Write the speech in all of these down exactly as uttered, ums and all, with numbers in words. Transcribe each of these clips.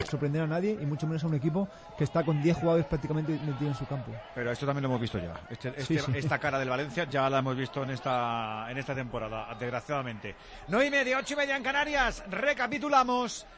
sorprender a nadie y mucho menos a un equipo que está con diez jugadores prácticamente metidos en su campo. Pero esto también lo hemos visto ya. Este, este, sí, sí. Esta cara del Valencia ya la hemos visto en esta, en esta temporada, desgraciadamente. nueve y media, ocho y media en Canarias. Recapitulamos.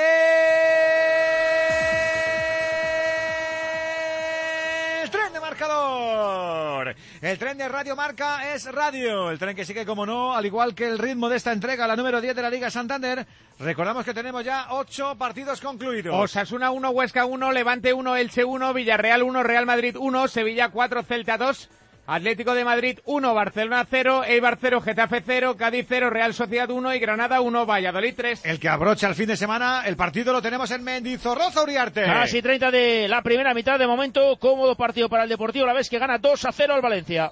El tren de marcador. El tren de Radio Marca es radio. El tren que sigue, como no, al igual que el ritmo de esta entrega, la número diez de la Liga Santander. Recordamos que tenemos ya ocho partidos concluidos. Osasuna uno, Huesca uno, Levante uno, Elche uno, Villarreal uno, Real Madrid uno, Sevilla cuatro, Celta dos, Atlético de Madrid uno, Barcelona cero, Eibar cero, Getafe cero, Cádiz cero, Real Sociedad uno y Granada uno, Valladolid tres. El que abrocha el fin de semana, el partido lo tenemos en Mendizorroza, Uriarte. Casi treinta de la primera mitad, de momento, cómodo partido para el Deportivo, la vez que gana dos a cero al Valencia.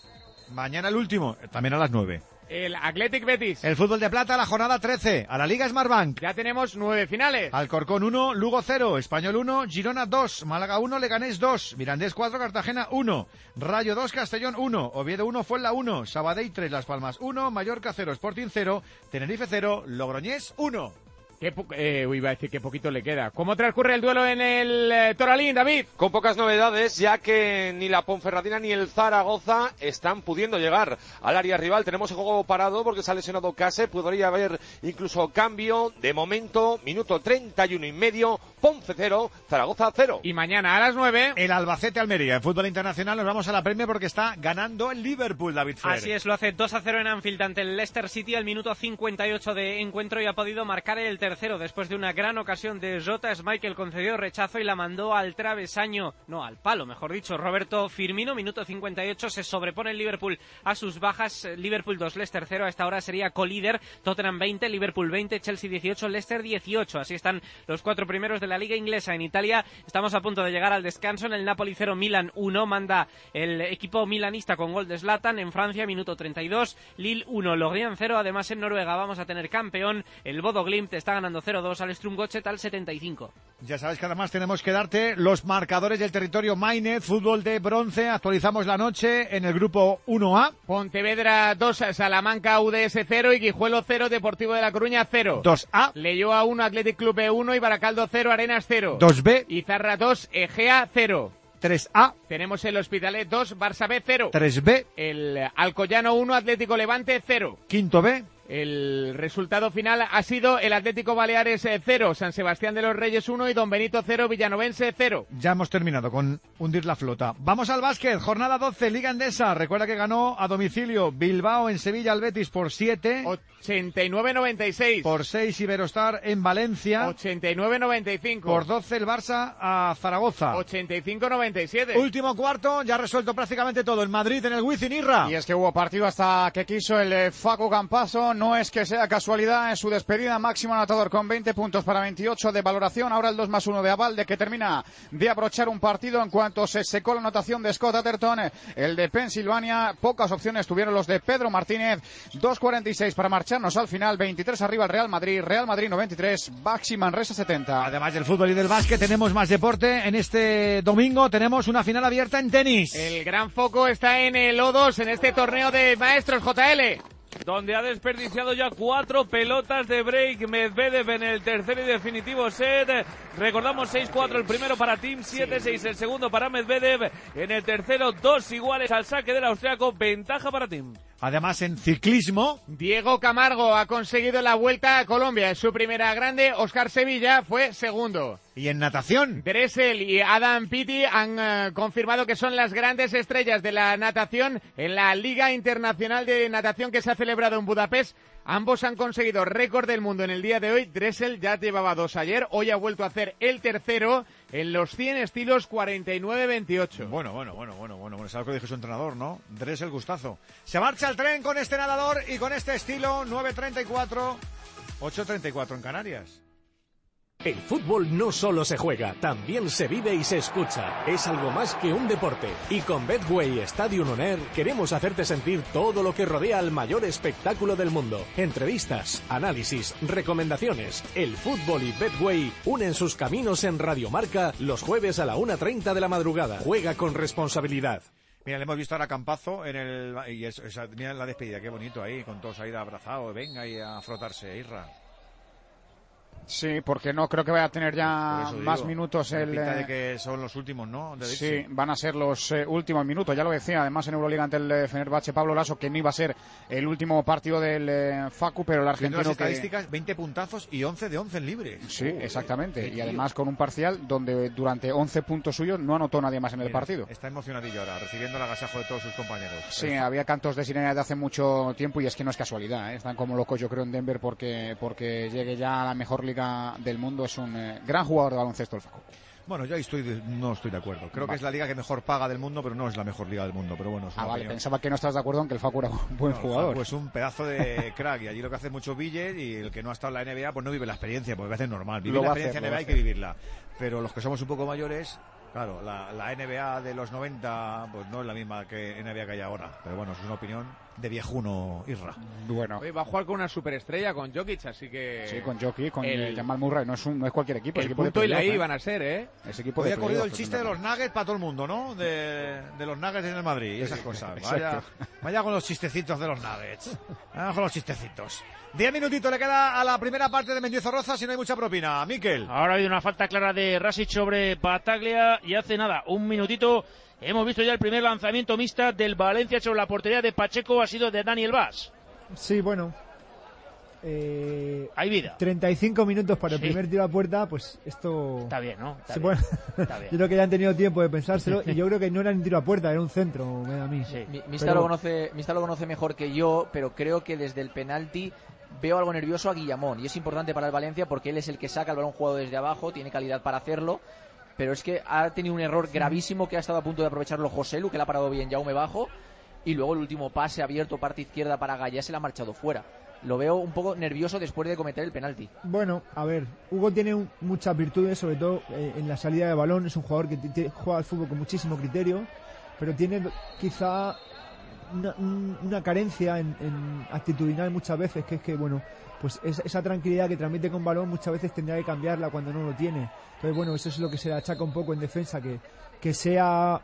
Mañana el último, también a las nueve. El Athletic Betis. El fútbol de plata, la jornada trece. A la Liga Smartbank. Ya tenemos nueve finales. Alcorcón uno, Lugo cero, Español uno, Girona dos, Málaga uno, Leganés dos, Mirandés cuatro, Cartagena uno, Rayo dos, Castellón uno, Oviedo uno, Fuenla uno, Sabadell tres, Las Palmas uno, Mallorca cero, Sporting cero, Tenerife cero, Logroñés uno. Qué po- eh, iba a decir que poquito le queda. ¿Cómo transcurre el duelo en el eh, Toralín, David? Con pocas novedades, ya que ni la Ponferradina ni el Zaragoza están pudiendo llegar al área rival. Tenemos el juego parado porque se ha lesionado Case, podría haber incluso cambio. De momento, minuto treinta y uno y medio, Ponce cero, Zaragoza cero. Y mañana a las nueve, el Albacete Almería. En fútbol internacional nos vamos a la Premier porque está ganando el Liverpool, David Fer. Así es, lo hace dos a cero en Anfield ante el Leicester City al minuto cincuenta y ocho de encuentro y ha podido marcar el tercero después de una gran ocasión de Jota. Schmeichel concedió rechazo y la mandó al travesaño, no, al palo, mejor dicho, Roberto Firmino. Minuto cincuenta y ocho, se sobrepone el Liverpool a sus bajas. Liverpool dos, Leicester cero, a esta hora sería colíder. Tottenham veinte, Liverpool veinte, Chelsea dieciocho, Leicester dieciocho. Así están los cuatro primeros de la Liga Inglesa. En Italia estamos a punto de llegar al descanso. En el Napoli cero, Milan uno, manda el equipo milanista con gol de Zlatan. En Francia, minuto treinta y dos, Lille uno, Lorient cero. Además, en Noruega vamos a tener campeón. El Bodo Glimt está ganando cero dos al Strumgochet al setenta y cinco. Ya sabes que además tenemos que darte los marcadores del territorio Maine, fútbol de bronce. Actualizamos la noche en el grupo uno A. Pontevedra dos, Salamanca U D S cero y Guijuelo cero, Deportivo de La Coruña cero. dos A. Leioa uno, Athletic Club B uno y Baracaldo cero, Arenas cero. dos B. Izarra dos, Egea cero. tres A. Tenemos el Hospitalet dos, Barça B cero. tres B. El Alcoyano uno, Atlético Levante cero. Quinto B. El resultado final ha sido el Atlético Baleares cero, San Sebastián de los Reyes uno y Don Benito cero, Villanovense cero. Ya hemos terminado con hundir la flota. Vamos al básquet, jornada doce, Liga Endesa. Recuerda que ganó a domicilio Bilbao en Sevilla al Betis por siete. ochenta y nueve noventa y seis. Por seis Iberostar en Valencia. ochenta y nueve noventa y cinco. Por doce el Barça a Zaragoza. ochenta y cinco noventa y siete. Último cuarto, ya resuelto prácticamente todo. En Madrid, en el Wizzing, Irra. Y es que hubo partido hasta que quiso el eh, Facu Campaso. No es que sea casualidad, en su despedida máximo anotador con veinte puntos para veintiocho de valoración. Ahora el dos más uno de Avalde, que termina de abrochar un partido en cuanto se secó la anotación de Scott Atherton, el de Pensilvania. Pocas opciones tuvieron los de Pedro Martínez. dos cuarenta y seis para marcharnos al final. veintitrés arriba el Real Madrid. Real Madrid noventa y tres, Baxi Manresa setenta. Además del fútbol y del básquet, tenemos más deporte. En este domingo tenemos una final abierta en tenis. El gran foco está en el O dos, en este torneo de maestros, J L. Donde ha desperdiciado ya cuatro pelotas de break Medvedev en el tercer y definitivo set. Recordamos seis cuatro el primero para Tim, siete seis sí. El segundo para Medvedev. En el tercero, dos iguales al saque del austriaco, ventaja para Tim. Además, en ciclismo, Diego Camargo ha conseguido la Vuelta a Colombia. Es su primera grande. Oscar Sevilla fue segundo. Y en natación, Dressel y Adam Peaty han uh, confirmado que son las grandes estrellas de la natación en la Liga Internacional de Natación que se ha celebrado en Budapest. Ambos han conseguido récord del mundo en el día de hoy. Dressel ya llevaba dos ayer, hoy ha vuelto a hacer el tercero en los cien estilos cuarenta y nueve veintiocho. Bueno, bueno, bueno, bueno, bueno, bueno, es algo que dijo su entrenador, ¿no? Dressel, gustazo. Se marcha el tren con este nadador y con este estilo, nueve treinta y cuatro, ocho treinta y cuatro en Canarias. El fútbol no solo se juega, también se vive y se escucha. Es algo más que un deporte. Y con Betway Stadium On Air queremos hacerte sentir todo lo que rodea al mayor espectáculo del mundo. Entrevistas, análisis, recomendaciones. El fútbol y Betway unen sus caminos en Radio Marca los jueves a la una treinta de la madrugada. Juega con responsabilidad. Mira, le hemos visto ahora a Campazo en el... Y eso, esa, mira la despedida, qué bonito ahí, con todos ahí abrazados. Venga y a frotarse, Irra. Sí, porque no creo que vaya a tener ya más digo, minutos el... pinta de que son los últimos, ¿no? De sí, irse. van a ser los eh, últimos minutos, ya lo decía, además en Euroliga ante el eh, Fenerbahce Pablo Lasso, que no iba a ser el último partido del eh, Facu, pero el argentino las que... estadísticas, veinte puntazos y once de once en libres. Sí, uh, exactamente, qué y además con un parcial donde durante once puntos suyos no anotó nadie más en el Mira, partido. Está emocionadillo ahora, recibiendo el agasajo de todos sus compañeros. Sí, Pero... había cantos de sirena de hace mucho tiempo y es que no es casualidad, ¿eh? Están como locos yo creo en Denver porque, porque llegue ya a la mejor liga del mundo. Es un eh, gran jugador de baloncesto el Facu. Bueno, yo ahí estoy de, no estoy de acuerdo. Creo vale. que es la liga que mejor paga del mundo, pero no es la mejor liga del mundo. Pero bueno, es ah, vale, opinión. Pensaba que no estás de acuerdo en que el Facu era un buen no, jugador. Pues un pedazo de crack y allí lo que hace es mucho billete y el que no ha estado en la N B A pues no vive la experiencia, porque es normal. Vivir la experiencia hacer, N B A hay que vivirla. Pero los que somos un poco mayores, claro, la, la N B A de los noventa pues no es la misma que N B A que hay ahora. Pero bueno, es una opinión de viejuno, Isra. Bueno. Hoy va a jugar con una superestrella, con Jokic, así que... Sí, con Jokic, con el... Jamal Murray, no es, un, no es cualquier equipo. El es equipo punto de y la I ¿eh? van a ser, ¿eh? Es equipo Hoy de ha corrido el chiste de los Nuggets para todo el mundo, ¿no? De, de los Nuggets en el Madrid y esas cosas. Vaya, vaya con los chistecitos de los Nuggets. Vaya con los chistecitos. Diez minutitos le queda a la primera parte de Mendizorroza si no hay mucha propina. Miquel. Ahora ha habido una falta clara de Rasic sobre Battaglia y hace nada, un minutito. Hemos visto ya el primer lanzamiento mixta del Valencia sobre la portería de Pacheco, ha sido de Daniel Vaz. Sí, bueno. Eh, Hay vida. treinta y cinco minutos para el sí. primer tiro a puerta, pues esto... Está bien, ¿no? Está sí, bien. Bueno, Está bien. Yo creo que ya han tenido tiempo de pensárselo y yo creo que no era un tiro a puerta, era un centro, me da a mí. Sí. Mista, pero... lo conoce, Mista lo conoce mejor que yo, pero creo que desde el penalti veo algo nervioso a Guillamón y es importante para el Valencia porque él es el que saca el balón jugado desde abajo, tiene calidad para hacerlo. Pero es que ha tenido un error gravísimo que ha estado a punto de aprovecharlo Joselu, que le ha parado bien Jaume Bajo, y luego el último pase abierto parte izquierda para Gallá se le ha marchado fuera. Lo veo un poco nervioso después de cometer el penalti. Bueno, a ver, Hugo tiene un, muchas virtudes, sobre todo eh, en la salida de balón, es un jugador que t- t- juega al fútbol con muchísimo criterio, pero tiene quizá una, una carencia en, en actitudinal muchas veces, que es que, bueno, pues es, esa tranquilidad que transmite con balón muchas veces tendría que cambiarla cuando no lo tiene. Entonces, bueno, eso es lo que se le achaca un poco en defensa, que, que sea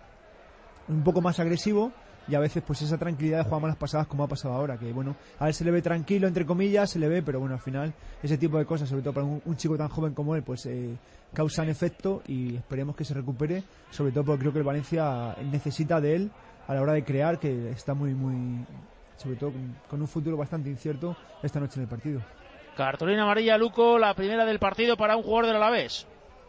un poco más agresivo y a veces pues esa tranquilidad de jugar malas pasadas como ha pasado ahora, que bueno, a él se le ve tranquilo, entre comillas, se le ve, pero bueno, al final ese tipo de cosas, sobre todo para un, un chico tan joven como él, pues eh, causan efecto y esperemos que se recupere, sobre todo porque creo que el Valencia necesita de él a la hora de crear, que está muy, muy, sobre todo con, con un futuro bastante incierto esta noche en el partido. Cartulina amarilla, Luco, la primera del partido para un jugador del Alavés.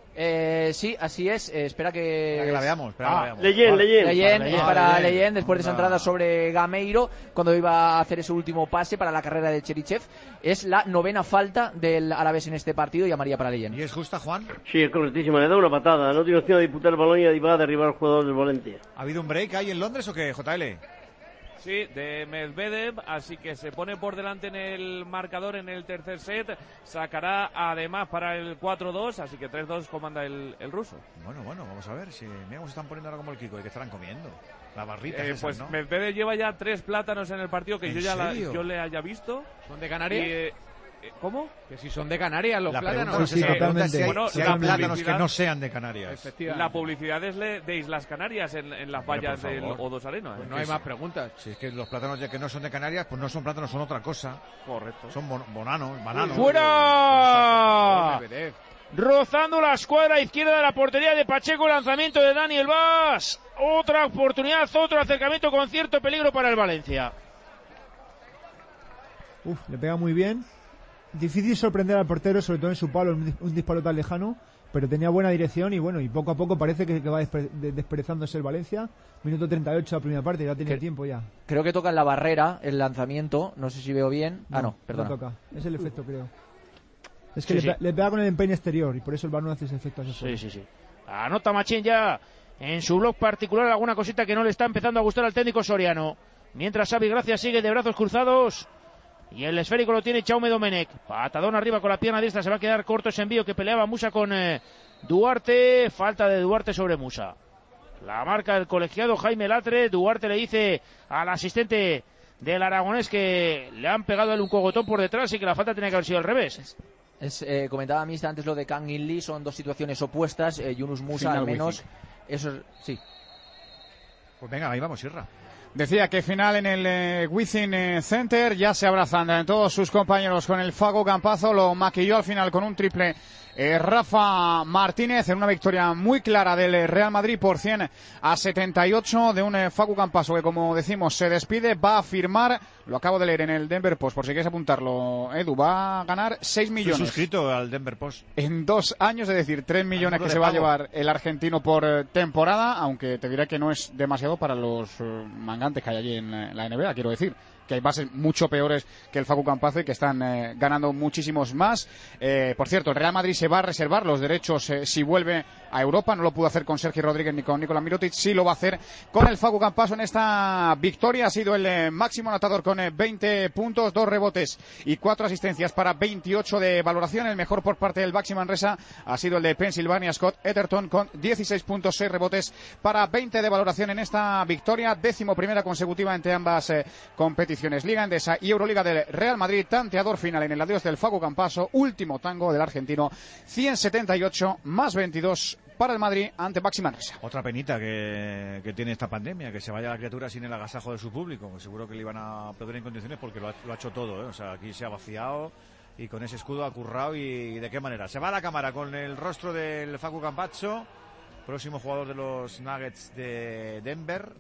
Eh, sí, así es. Eh, espera que... Espera que la veamos. Espera ah, que la veamos. Leyen, Leyen. Leyen, es para ah, Leyen, después de esa entrada sobre Gameiro, cuando iba a hacer ese último pase para la carrera de Cherichev. Es la novena falta del Alavés en este partido y amarilla para Leyen. ¿Y es justa, Juan? Sí, es correctísima. Le da una patada. No tiene opción de disputar el balón y va a derribar al jugador del Valencia. ¿Ha habido un break ahí en Londres o qué, J L? Sí, de Medvedev, así que se pone por delante en el marcador en el tercer set, sacará además para el cuatro dos, así que tres dos comanda el, el ruso. Bueno, bueno, vamos a ver si me se están poniendo ahora como el Kiko y que estarán comiendo. La barrita eh, esas, pues ¿no? Medvedev lleva ya tres plátanos en el partido que yo ya la, yo le haya visto. ¿Son de Canarias? Y, eh, ¿Cómo? Que si son de Canarias los la plátanos. No sí, sí, la pregunta es totalmente. si hay, Bueno, si hay la plátanos que no sean de Canarias. La publicidad es de Islas Canarias en, en las Bueno, vallas por del favor. O dos Arena. Pues ¿eh? no hay más preguntas. Si es que los plátanos ya que no son de Canarias, pues no son plátanos, son otra cosa. Correcto. Son bon- bonanos, bananos. ¡Fuera! Medvedev. Rozando la escuadra izquierda de la portería de Pacheco, lanzamiento de Daniel Vaz. Otra oportunidad, otro acercamiento con cierto peligro para el Valencia. Uf, le pega muy bien. Difícil sorprender al portero, sobre todo en su palo, un, un disparo tan lejano, pero tenía buena dirección y bueno, y poco a poco parece que, que va despe- de- desperezándose el Valencia. Minuto treinta y ocho la primera parte, ya tiene Que- tiempo ya. Creo que toca en la barrera el lanzamiento, no sé si veo bien. ah, no, perdona. No toca, es el efecto, creo. Es que Sí, le, sí. pe- le pega con el empeine exterior y por eso el balón hace ese efecto hacia afuera. Sí, sí, sí. Anota Machín ya en su blog particular alguna cosita que no le está empezando a gustar al técnico soriano. Mientras Xavi Gracia sigue de brazos cruzados y el esférico lo tiene Jaume Domenech. Patadón arriba con la pierna diestra, se va a quedar corto ese envío que peleaba Musa con eh, Duarte. Falta de Duarte sobre Musa. La marca del colegiado Jaime Latre. Duarte le dice al asistente del aragonés que le han pegado a él un cogotón por detrás y que la falta tenía que haber sido al revés. Es, eh, comentaba Mista antes lo de Kang In Lee, son dos situaciones opuestas. eh, Yunus Musa Final al menos wifi. eso es, sí. Pues venga, ahí vamos, Sierra. Decía que final en el eh, Wizzing Center, ya se abrazan eh, todos sus compañeros con el Facu Campazzo, lo maquilló al final con un triple eh, Rafa Martínez en una victoria muy clara del Real Madrid por cien a setenta y ocho de un eh, Facu Campazzo que, como decimos, se despide, va a firmar, lo acabo de leer en el Denver Post, por si quieres apuntarlo, Edu, va a ganar seis millones. Estoy suscrito al Denver Post. En dos años, es decir, tres millones que se va a llevar el argentino por eh, temporada, aunque te diré que no es demasiado para los eh, mangantes que hay allí en la, en la N B A, quiero decir. Que hay bases mucho peores que el Facu Campazzo y que están eh, ganando muchísimos más. Eh, por cierto, el Real Madrid se va a reservar los derechos eh, si vuelve a Europa. No lo pudo hacer con Sergi Rodríguez ni con Nikola Mirotic. Sí lo va a hacer con el Facu Campazzo en esta victoria. Ha sido el eh, máximo anotador con eh, veinte puntos, dos rebotes y cuatro asistencias para veintiocho de valoración. El mejor por parte del Baxi Manresa ha sido el de Pensilvania, Scott Etherton, con dieciséis puntos, seis rebotes para veinte de valoración en esta victoria. Décimo primera consecutiva entre ambas eh, competiciones. Liga Endesa y Euroliga del Real Madrid, tanteador final en el adiós del Facu Campazzo, último tango del argentino, ciento setenta y ocho más veintidós para el Madrid ante Baxi Manresa. Otra penita que, que tiene esta pandemia, que se vaya la criatura sin el agasajo de su público. Seguro que le iban a perder en condiciones porque lo ha, lo ha hecho todo, ¿eh? O sea, aquí se ha vaciado y con ese escudo ha currado. Y de qué manera. Se va a la cámara con el rostro del Facu Campazzo, próximo jugador de los Nuggets de Denver.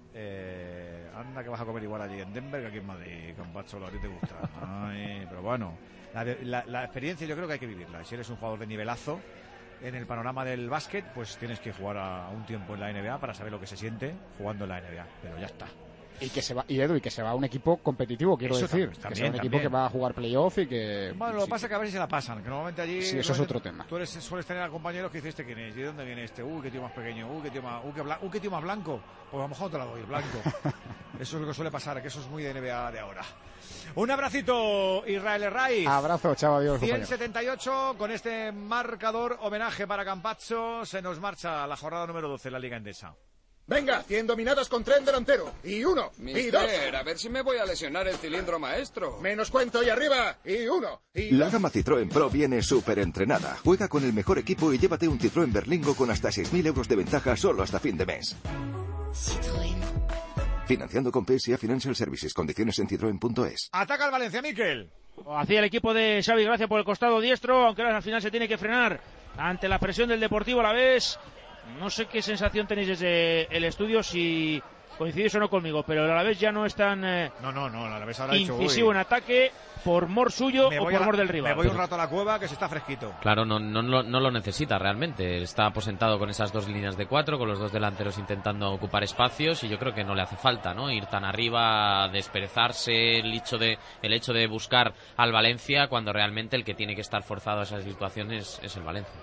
Eh, anda que vas a comer igual allí en Denver que aquí en Madrid, Campazzo, lo a ti te gusta. Ay, pero bueno, la, la, la experiencia yo creo que hay que vivirla. Si eres un jugador de nivelazo en el panorama del básquet, pues tienes que jugar a un tiempo en la N B A para saber lo que se siente jugando en la N B A. Pero ya está. Y que se va, y Edu, y que se va a un equipo competitivo, quiero eso decir. También, que sea un también. equipo que va a jugar playoff y que... Bueno, lo que pasa es que a ver si se la pasan, que normalmente allí... Sí, eso es otro tema. Tú eres, sueles tener a compañeros que dices, ¿este quién es? ¿Y de dónde viene este? Uy, qué tío más pequeño, uy, qué tío más, uy, qué, blan... uy, qué tío más blanco. Pues a lo mejor te la doy, el blanco. Eso es lo que suele pasar, que eso es muy de N B A de ahora. Un abracito, Israel Herraiz. Abrazo, chao, adiós, ciento setenta y ocho, con este marcador, homenaje para Campazzo, se nos marcha la jornada número doce en la Liga Endesa. Venga, cien dominadas con tren delantero. Y uno, Mister, y dos. A ver si me voy a lesionar el cilindro maestro. Menos cuento y arriba. Y uno, y La dos. gama Citroën Pro viene súper entrenada. Juega con el mejor equipo y llévate un Citroën Berlingo con hasta seis mil euros de ventaja solo hasta fin de mes. Citroën. Financiando con P S A Financial Services. Condiciones en citroen punto es. Ataca el Valencia, Miquel. Hacía el equipo de Xavi Gracia por el costado diestro, aunque ahora al final se tiene que frenar ante la presión del Deportivo Alavés. No sé qué sensación tenéis desde el estudio, si coincidís o no conmigo, pero el Alavés ya no es tan eh, no, no, no, el Alavés ahora incisivo dicho, en ataque por mor suyo o por la, mor del rival. Me voy un rato a la cueva que se está fresquito. Claro, no, no, no, no lo necesita realmente. Está aposentado con esas dos líneas de cuatro, con los dos delanteros intentando ocupar espacios, y yo creo que no le hace falta, ¿no? Ir tan arriba, desperezarse, el hecho de, el hecho de buscar al Valencia, cuando realmente el que tiene que estar forzado a esas situaciones es el Valencia.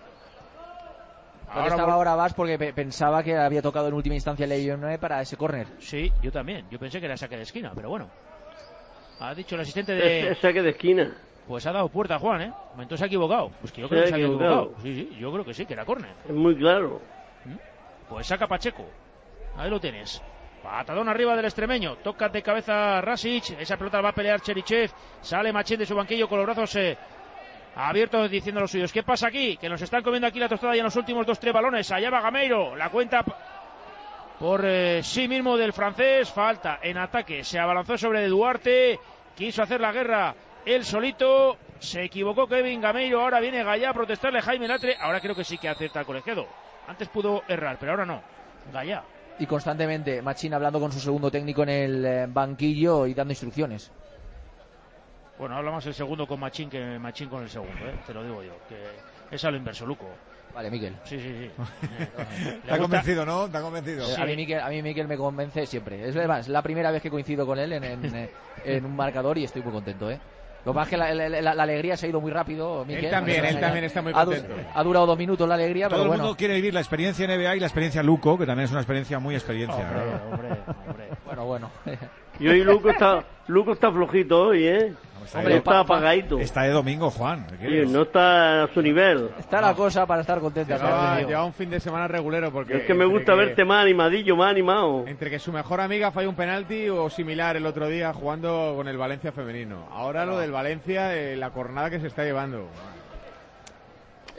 Ahora estaba ahora vas porque pe pensaba que había tocado en última instancia León nueve para ese córner. Sí, yo también. Yo pensé que era saque de esquina, pero bueno. Ha dicho el asistente de... Es saque de esquina. Pues ha dado puerta Juan, ¿eh? Entonces se ha equivocado. Pues que yo creo que se ha equivocado. Sí, sí, yo creo que sí, que era córner. Es muy claro. Pues saca Pacheco. Ahí lo tienes. Patadón arriba del extremeño. Toca de cabeza Rasic. Esa pelota la va a pelear Cherichev. Sale Machín de su banquillo con los brazos... Eh, abiertos diciendo a los suyos. ¿Qué pasa aquí? Que nos están comiendo aquí la tostada ya en los últimos dos, tres balones. Allá va Gameiro. La cuenta por eh, sí mismo del francés. Falta en ataque. Se abalanzó sobre Duarte. Quiso hacer la guerra él solito. Se equivocó Kevin Gameiro. Ahora viene Gallá a protestarle Jaime Latre. Ahora creo que sí que acierta el colegiado. Antes pudo errar, pero ahora no. Gallá. Y constantemente Machín hablando con su segundo técnico en el eh, banquillo y dando instrucciones. Bueno, habla más el segundo con Machín que Machín con el segundo, ¿eh? Te lo digo yo, que es a lo inverso, Luco. Vale, Miquel. Sí, sí, sí. Te ha convencido, ¿no? Te ha convencido. Sí. A mí Miquel, a mí Miquel me convence siempre. Es además la primera vez que coincido con él en, en, en un marcador y estoy muy contento, ¿eh? Lo que pasa es que la, la, la, la alegría se ha ido muy rápido, Miquel. Él también, él también está muy contento. Ha, ha durado dos minutos la alegría, Todo pero el bueno. mundo quiere vivir la experiencia N B A y la experiencia Luco, que también es una experiencia muy experiencia. Hombre, ¿no? hombre, hombre. Bueno, bueno. Y hoy Luco está, Luco está flojito hoy, ¿eh? Está, hombre, está apagadito. Está de domingo, Juan. Sí, no está a su nivel. Está no. la cosa para estar contenta. Lleva, lleva un fin de semana regulero porque... Es que me gusta que, verte más animadillo, más animado. Entre que su mejor amiga falló un penalti o similar el otro día jugando con el Valencia femenino. Ahora no. Lo del Valencia, eh, la cornada que se está llevando.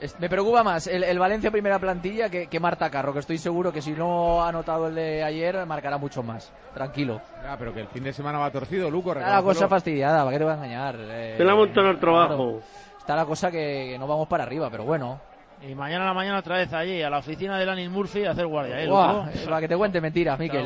Me preocupa más el, el Valencia primera plantilla que, que Marta Carro, que estoy seguro que si no ha anotado el de ayer marcará mucho más. Tranquilo. Ya, pero que el fin de semana va torcido, Luco. Está la cosa fastidiada, ¿para qué te voy a engañar? Eh, Se la montan al trabajo. Claro, está la cosa que, que no vamos para arriba, pero bueno. Y mañana a la mañana otra vez allí, a la oficina de Lanin Murphy, a hacer guardia. ¿eh, Buah, eh, para que te cuente mentiras, Miquel.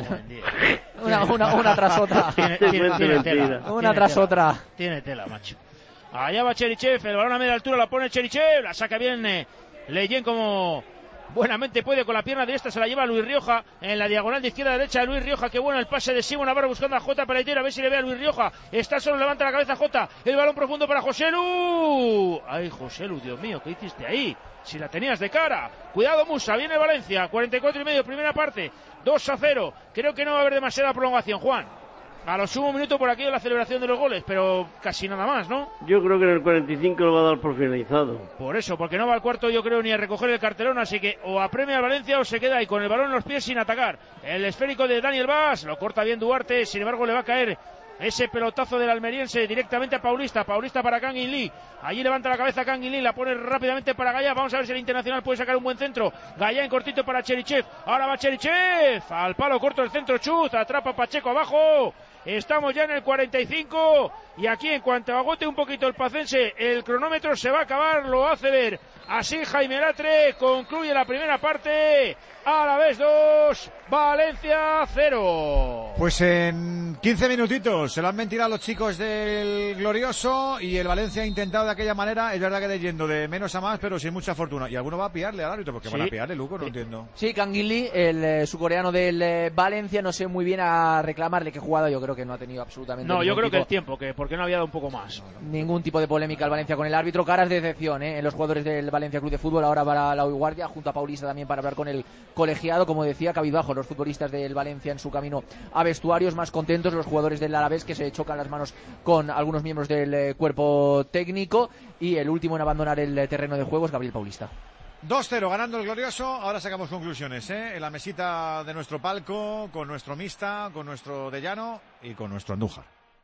una, una, una tras otra. Tiene, tiene, tiene tela. Una tiene tras tela. otra. Tiene tela, macho. Allá va Cherichev, el balón a media altura la pone Cherichev, la saca bien eh, Leyen como buenamente puede con la pierna derecha, se la lleva Luis Rioja en la diagonal de izquierda a derecha de Luis Rioja. Qué bueno el pase de Simon Navarro buscando a Jota Peleitero, a ver si le ve a Luis Rioja. Está solo, levanta la cabeza Jota, el balón profundo para Joselu. Ay, Joselu, Dios mío, ¿qué hiciste ahí? Si la tenías de cara. Cuidado Musa, viene Valencia, cuarenta y cuatro y medio, primera parte, dos a cero. Creo que no va a haber demasiada prolongación, Juan. A los sumo minutos por aquí de la celebración de los goles, pero casi nada más, ¿no? Yo creo que en el cuarenta y cinco lo va a dar por finalizado. Por eso, porque no va al cuarto yo creo ni a recoger el cartelón, así que o apremia al Valencia o se queda ahí con el balón en los pies sin atacar. El esférico de Daniel Vaz, lo corta bien Duarte, sin embargo le va a caer ese pelotazo del almeriense directamente a Paulista, Paulista para Kang In Lee, allí levanta la cabeza Kang In Lee, la pone rápidamente para Gaya, vamos a ver si el Internacional puede sacar un buen centro, Gaya en cortito para Cherichev, ahora va Cherichev, al palo corto el centro Chuz, atrapa Pacheco abajo, estamos ya en el cuarenta y cinco y aquí en cuanto agote un poquito el pacense, el cronómetro se va a acabar, lo hace ver así Jaime Latre, concluye la primera parte, Alavés dos, Valencia cero. Pues en quince minutitos se lo han mentido a los chicos del Glorioso y el Valencia ha intentado de aquella manera, es verdad que de yendo de menos a más, pero sin mucha fortuna. Y alguno va a pillarle al árbitro, porque sí. Van a pillarle, Luco, no sí. entiendo. Sí, Kang In Lee, el eh, surcoreano del eh, Valencia, no sé muy bien a reclamarle qué jugada, yo creo que no ha tenido absolutamente No, yo creo tipo, que el tiempo, que porque no había dado un poco más. Ningún tipo de polémica al Valencia con el árbitro, caras de decepción ¿eh? en los jugadores del Valencia Club de Fútbol, ahora para la Guardia, junto a Paulista también para hablar con el colegiado, como decía, cabizbajo los futbolistas del Valencia en su camino a vestuarios, más contentos los jugadores del Alavés que se chocan las manos con algunos miembros del eh, cuerpo técnico, y el último en abandonar el eh, terreno de juego es Gabriel Paulista. dos cero ganando el Glorioso, ahora sacamos conclusiones, ¿eh? En la mesita de nuestro palco, con nuestro Mista, con nuestro De Llano y con nuestro Andújar.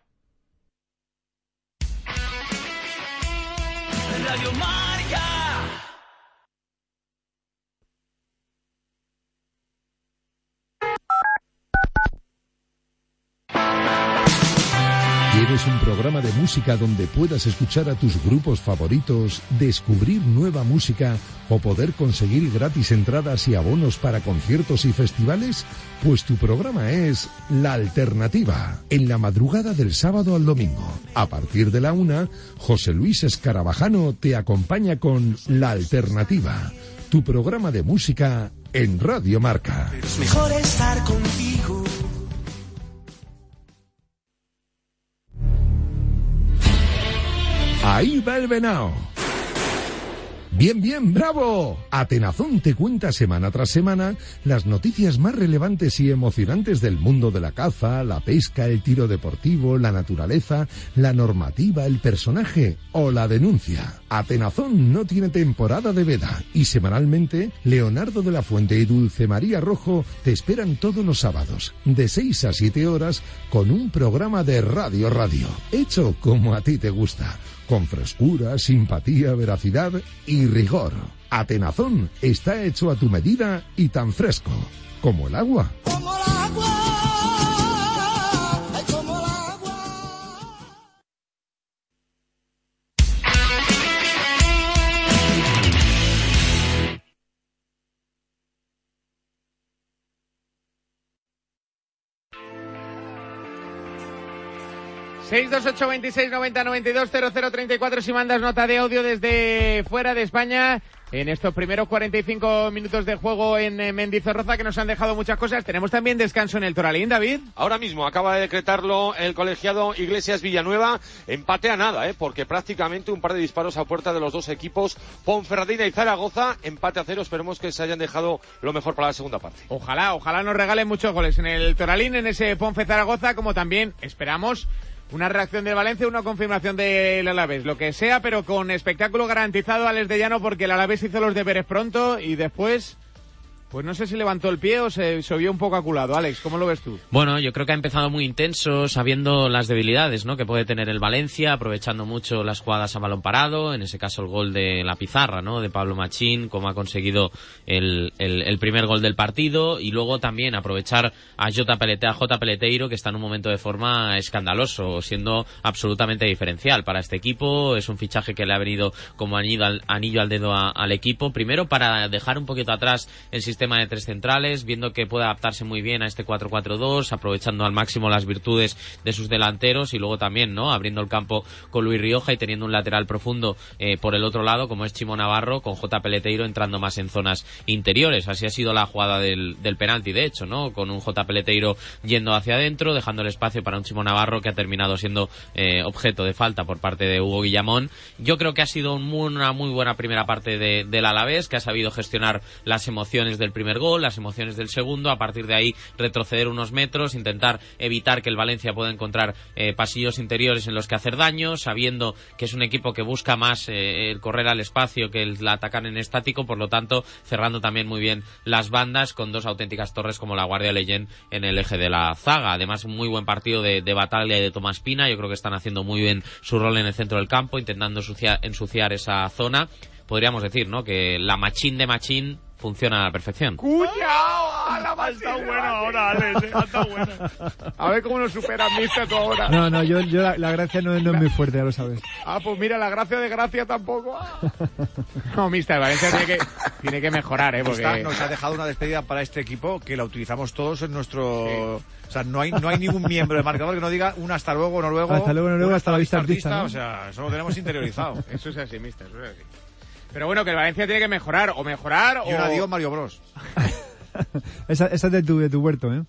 Radio Marca. ¿Quieres un programa de música donde puedas escuchar a tus grupos favoritos, descubrir nueva música o poder conseguir gratis entradas y abonos para conciertos y festivales? Pues tu programa es La Alternativa, en la madrugada del sábado al domingo. A partir de la una, José Luis Escarabajano te acompaña con La Alternativa, tu programa de música en Radio Marca. Es mejor estar contigo. Ahí va el venao. Bien, bien, bravo. Atenazón te cuenta semana tras semana las noticias más relevantes y emocionantes del mundo de la caza, la pesca, el tiro deportivo, la naturaleza, la normativa, el personaje o la denuncia. Atenazón no tiene temporada de veda y semanalmente Leonardo de la Fuente y Dulce María Rojo te esperan todos los sábados de seis a siete horas con un programa de Radio Radio, hecho como a ti te gusta, con frescura, simpatía, veracidad y rigor. Atenazón está hecho a tu medida y tan fresco como el agua. Como el agua, como el agua. seis dos ocho veintiséis noventa noventa y dos cero cero treinta y cuatro si mandas nota de audio desde fuera de España en estos primeros cuarenta y cinco minutos de juego en Mendizorroza, que nos han dejado muchas cosas. Tenemos también descanso en el Toralín, David. Ahora mismo acaba de decretarlo el colegiado Iglesias Villanueva. Empate a nada, ¿eh? Porque prácticamente un par de disparos a puerta de los dos equipos, Ponferradina y Zaragoza. Empate a cero, esperemos que se hayan dejado lo mejor para la segunda parte. Ojalá, ojalá nos regalen muchos goles en el Toralín, en ese Ponfe Zaragoza, como también esperamos una reacción de Valencia, una confirmación del Alavés, lo que sea, pero con espectáculo garantizado a Les de Llano, porque el Alavés hizo los deberes pronto y después Pues no sé si levantó el pie o se, se vio un poco aculado. Alex, ¿cómo lo ves tú? Bueno, yo creo que ha empezado muy intenso, sabiendo las debilidades, ¿no?, que puede tener el Valencia, aprovechando mucho las jugadas a balón parado, en ese caso el gol de la pizarra, ¿no?, de Pablo Machín, como ha conseguido el, el, el primer gol del partido, y luego también aprovechar a Jota Pelete, a Jota Peleteiro, que está en un momento de forma escandaloso, siendo absolutamente diferencial para este equipo. Es un fichaje que le ha venido como anillo al, anillo al dedo a, al equipo, primero para dejar un poquito atrás el sistema de tres centrales, viendo que puede adaptarse muy bien a este cuatro cuatro dos, aprovechando al máximo las virtudes de sus delanteros, y luego también, ¿no?, abriendo el campo con Luis Rioja y teniendo un lateral profundo eh, por el otro lado, como es Chimo Navarro, con Jota Peleteiro entrando más en zonas interiores. Así ha sido la jugada del, del penalti, de hecho, ¿no?, con un Jota Peleteiro yendo hacia adentro, dejando el espacio para un Chimo Navarro que ha terminado siendo eh, objeto de falta por parte de Hugo Guillamón. Yo creo que ha sido un muy, una muy buena primera parte de, del Alavés, que ha sabido gestionar las emociones del primer gol, las emociones del segundo, a partir de ahí retroceder unos metros, intentar evitar que el Valencia pueda encontrar eh, pasillos interiores en los que hacer daño, sabiendo que es un equipo que busca más eh, el correr al espacio que el atacar en estático, por lo tanto cerrando también muy bien las bandas con dos auténticas torres como la Guardia Leyen en el eje de la zaga. Además, un muy buen partido de, de Bataglia y de Tomás Pina. Yo creo que están haciendo muy bien su rol en el centro del campo, intentando ensuciar, ensuciar esa zona. Podríamos decir, ¿no?, que la Machín de Machín funciona a la perfección. ¡Cuñao! ¡La ha estado buena ahora, Alex! ¿eh? Ha estado buena. A ver cómo nos superas, mister, tú ahora. No, no, yo, yo la, la gracia no, no es muy fuerte, ya lo sabes. Ah, pues mira, la gracia de gracia tampoco. No, mister, Valencia tiene que, tiene que mejorar, ¿eh? Porque... Está, nos ha dejado una despedida para este equipo que la utilizamos todos en nuestro... Sí. O sea, no hay, no hay ningún miembro del marcador que no diga un hasta luego, Noruego. Hasta luego, Noruego, hasta la vista artista, ¿no? O sea, eso lo tenemos interiorizado. Eso es así, mister, eso es así. Pero bueno, que el Valencia tiene que mejorar, o mejorar, y o... un adiós, Mario Bros. esa, esa es de tu, de tu huerto, ¿eh?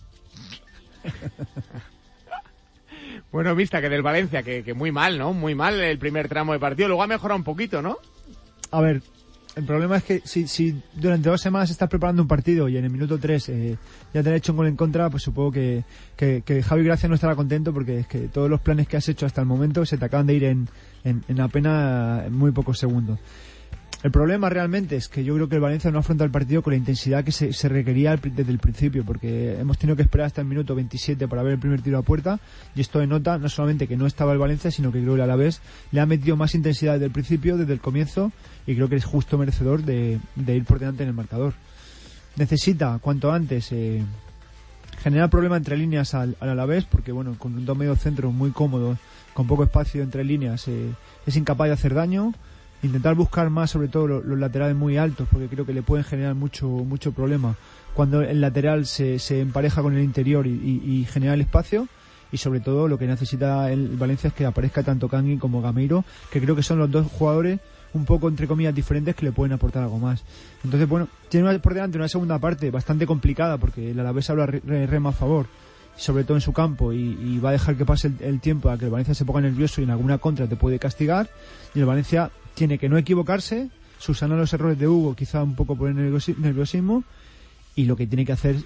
Bueno, vista que del Valencia, que, que muy mal, ¿no? Muy mal el primer tramo de partido. Luego ha mejorado un poquito, ¿no? A ver, el problema es que si, si durante dos semanas estás preparando un partido y en el minuto tres eh, ya te han hecho un gol en contra, pues supongo que, que, que Javi Gracia no estará contento, porque es que todos los planes que has hecho hasta el momento se te acaban de ir en, en, en apenas muy pocos segundos. El problema realmente es que yo creo que el Valencia no afronta el partido con la intensidad que se, se requería desde el principio, porque hemos tenido que esperar hasta el minuto veintisiete para ver el primer tiro a puerta, y esto denota no solamente que no estaba el Valencia, sino que creo que el Alavés le ha metido más intensidad desde el principio, desde el comienzo, y creo que es justo merecedor de, de ir por delante en el marcador. Necesita, cuanto antes, eh, generar problema entre líneas al, al Alavés, porque bueno, con dos medios centros muy cómodos, con poco espacio entre líneas, eh, es incapaz de hacer daño. Intentar buscar más, sobre todo los, los laterales muy altos, porque creo que le pueden generar mucho mucho problema cuando el lateral se, se empareja con el interior y, y, y genera el espacio. Y sobre todo lo que necesita el Valencia es que aparezca tanto Kangui como Gameiro, que creo que son los dos jugadores un poco entre comillas diferentes que le pueden aportar algo más. Entonces bueno, tiene por delante una segunda parte bastante complicada, porque el Alavés habla re, rema a favor, sobre todo en su campo, y, y va a dejar que pase el, el tiempo a que el Valencia se ponga nervioso y en alguna contra te puede castigar, y el Valencia tiene que no equivocarse, subsanar los errores de Hugo, quizá un poco por el nerviosismo, y lo que tiene que hacer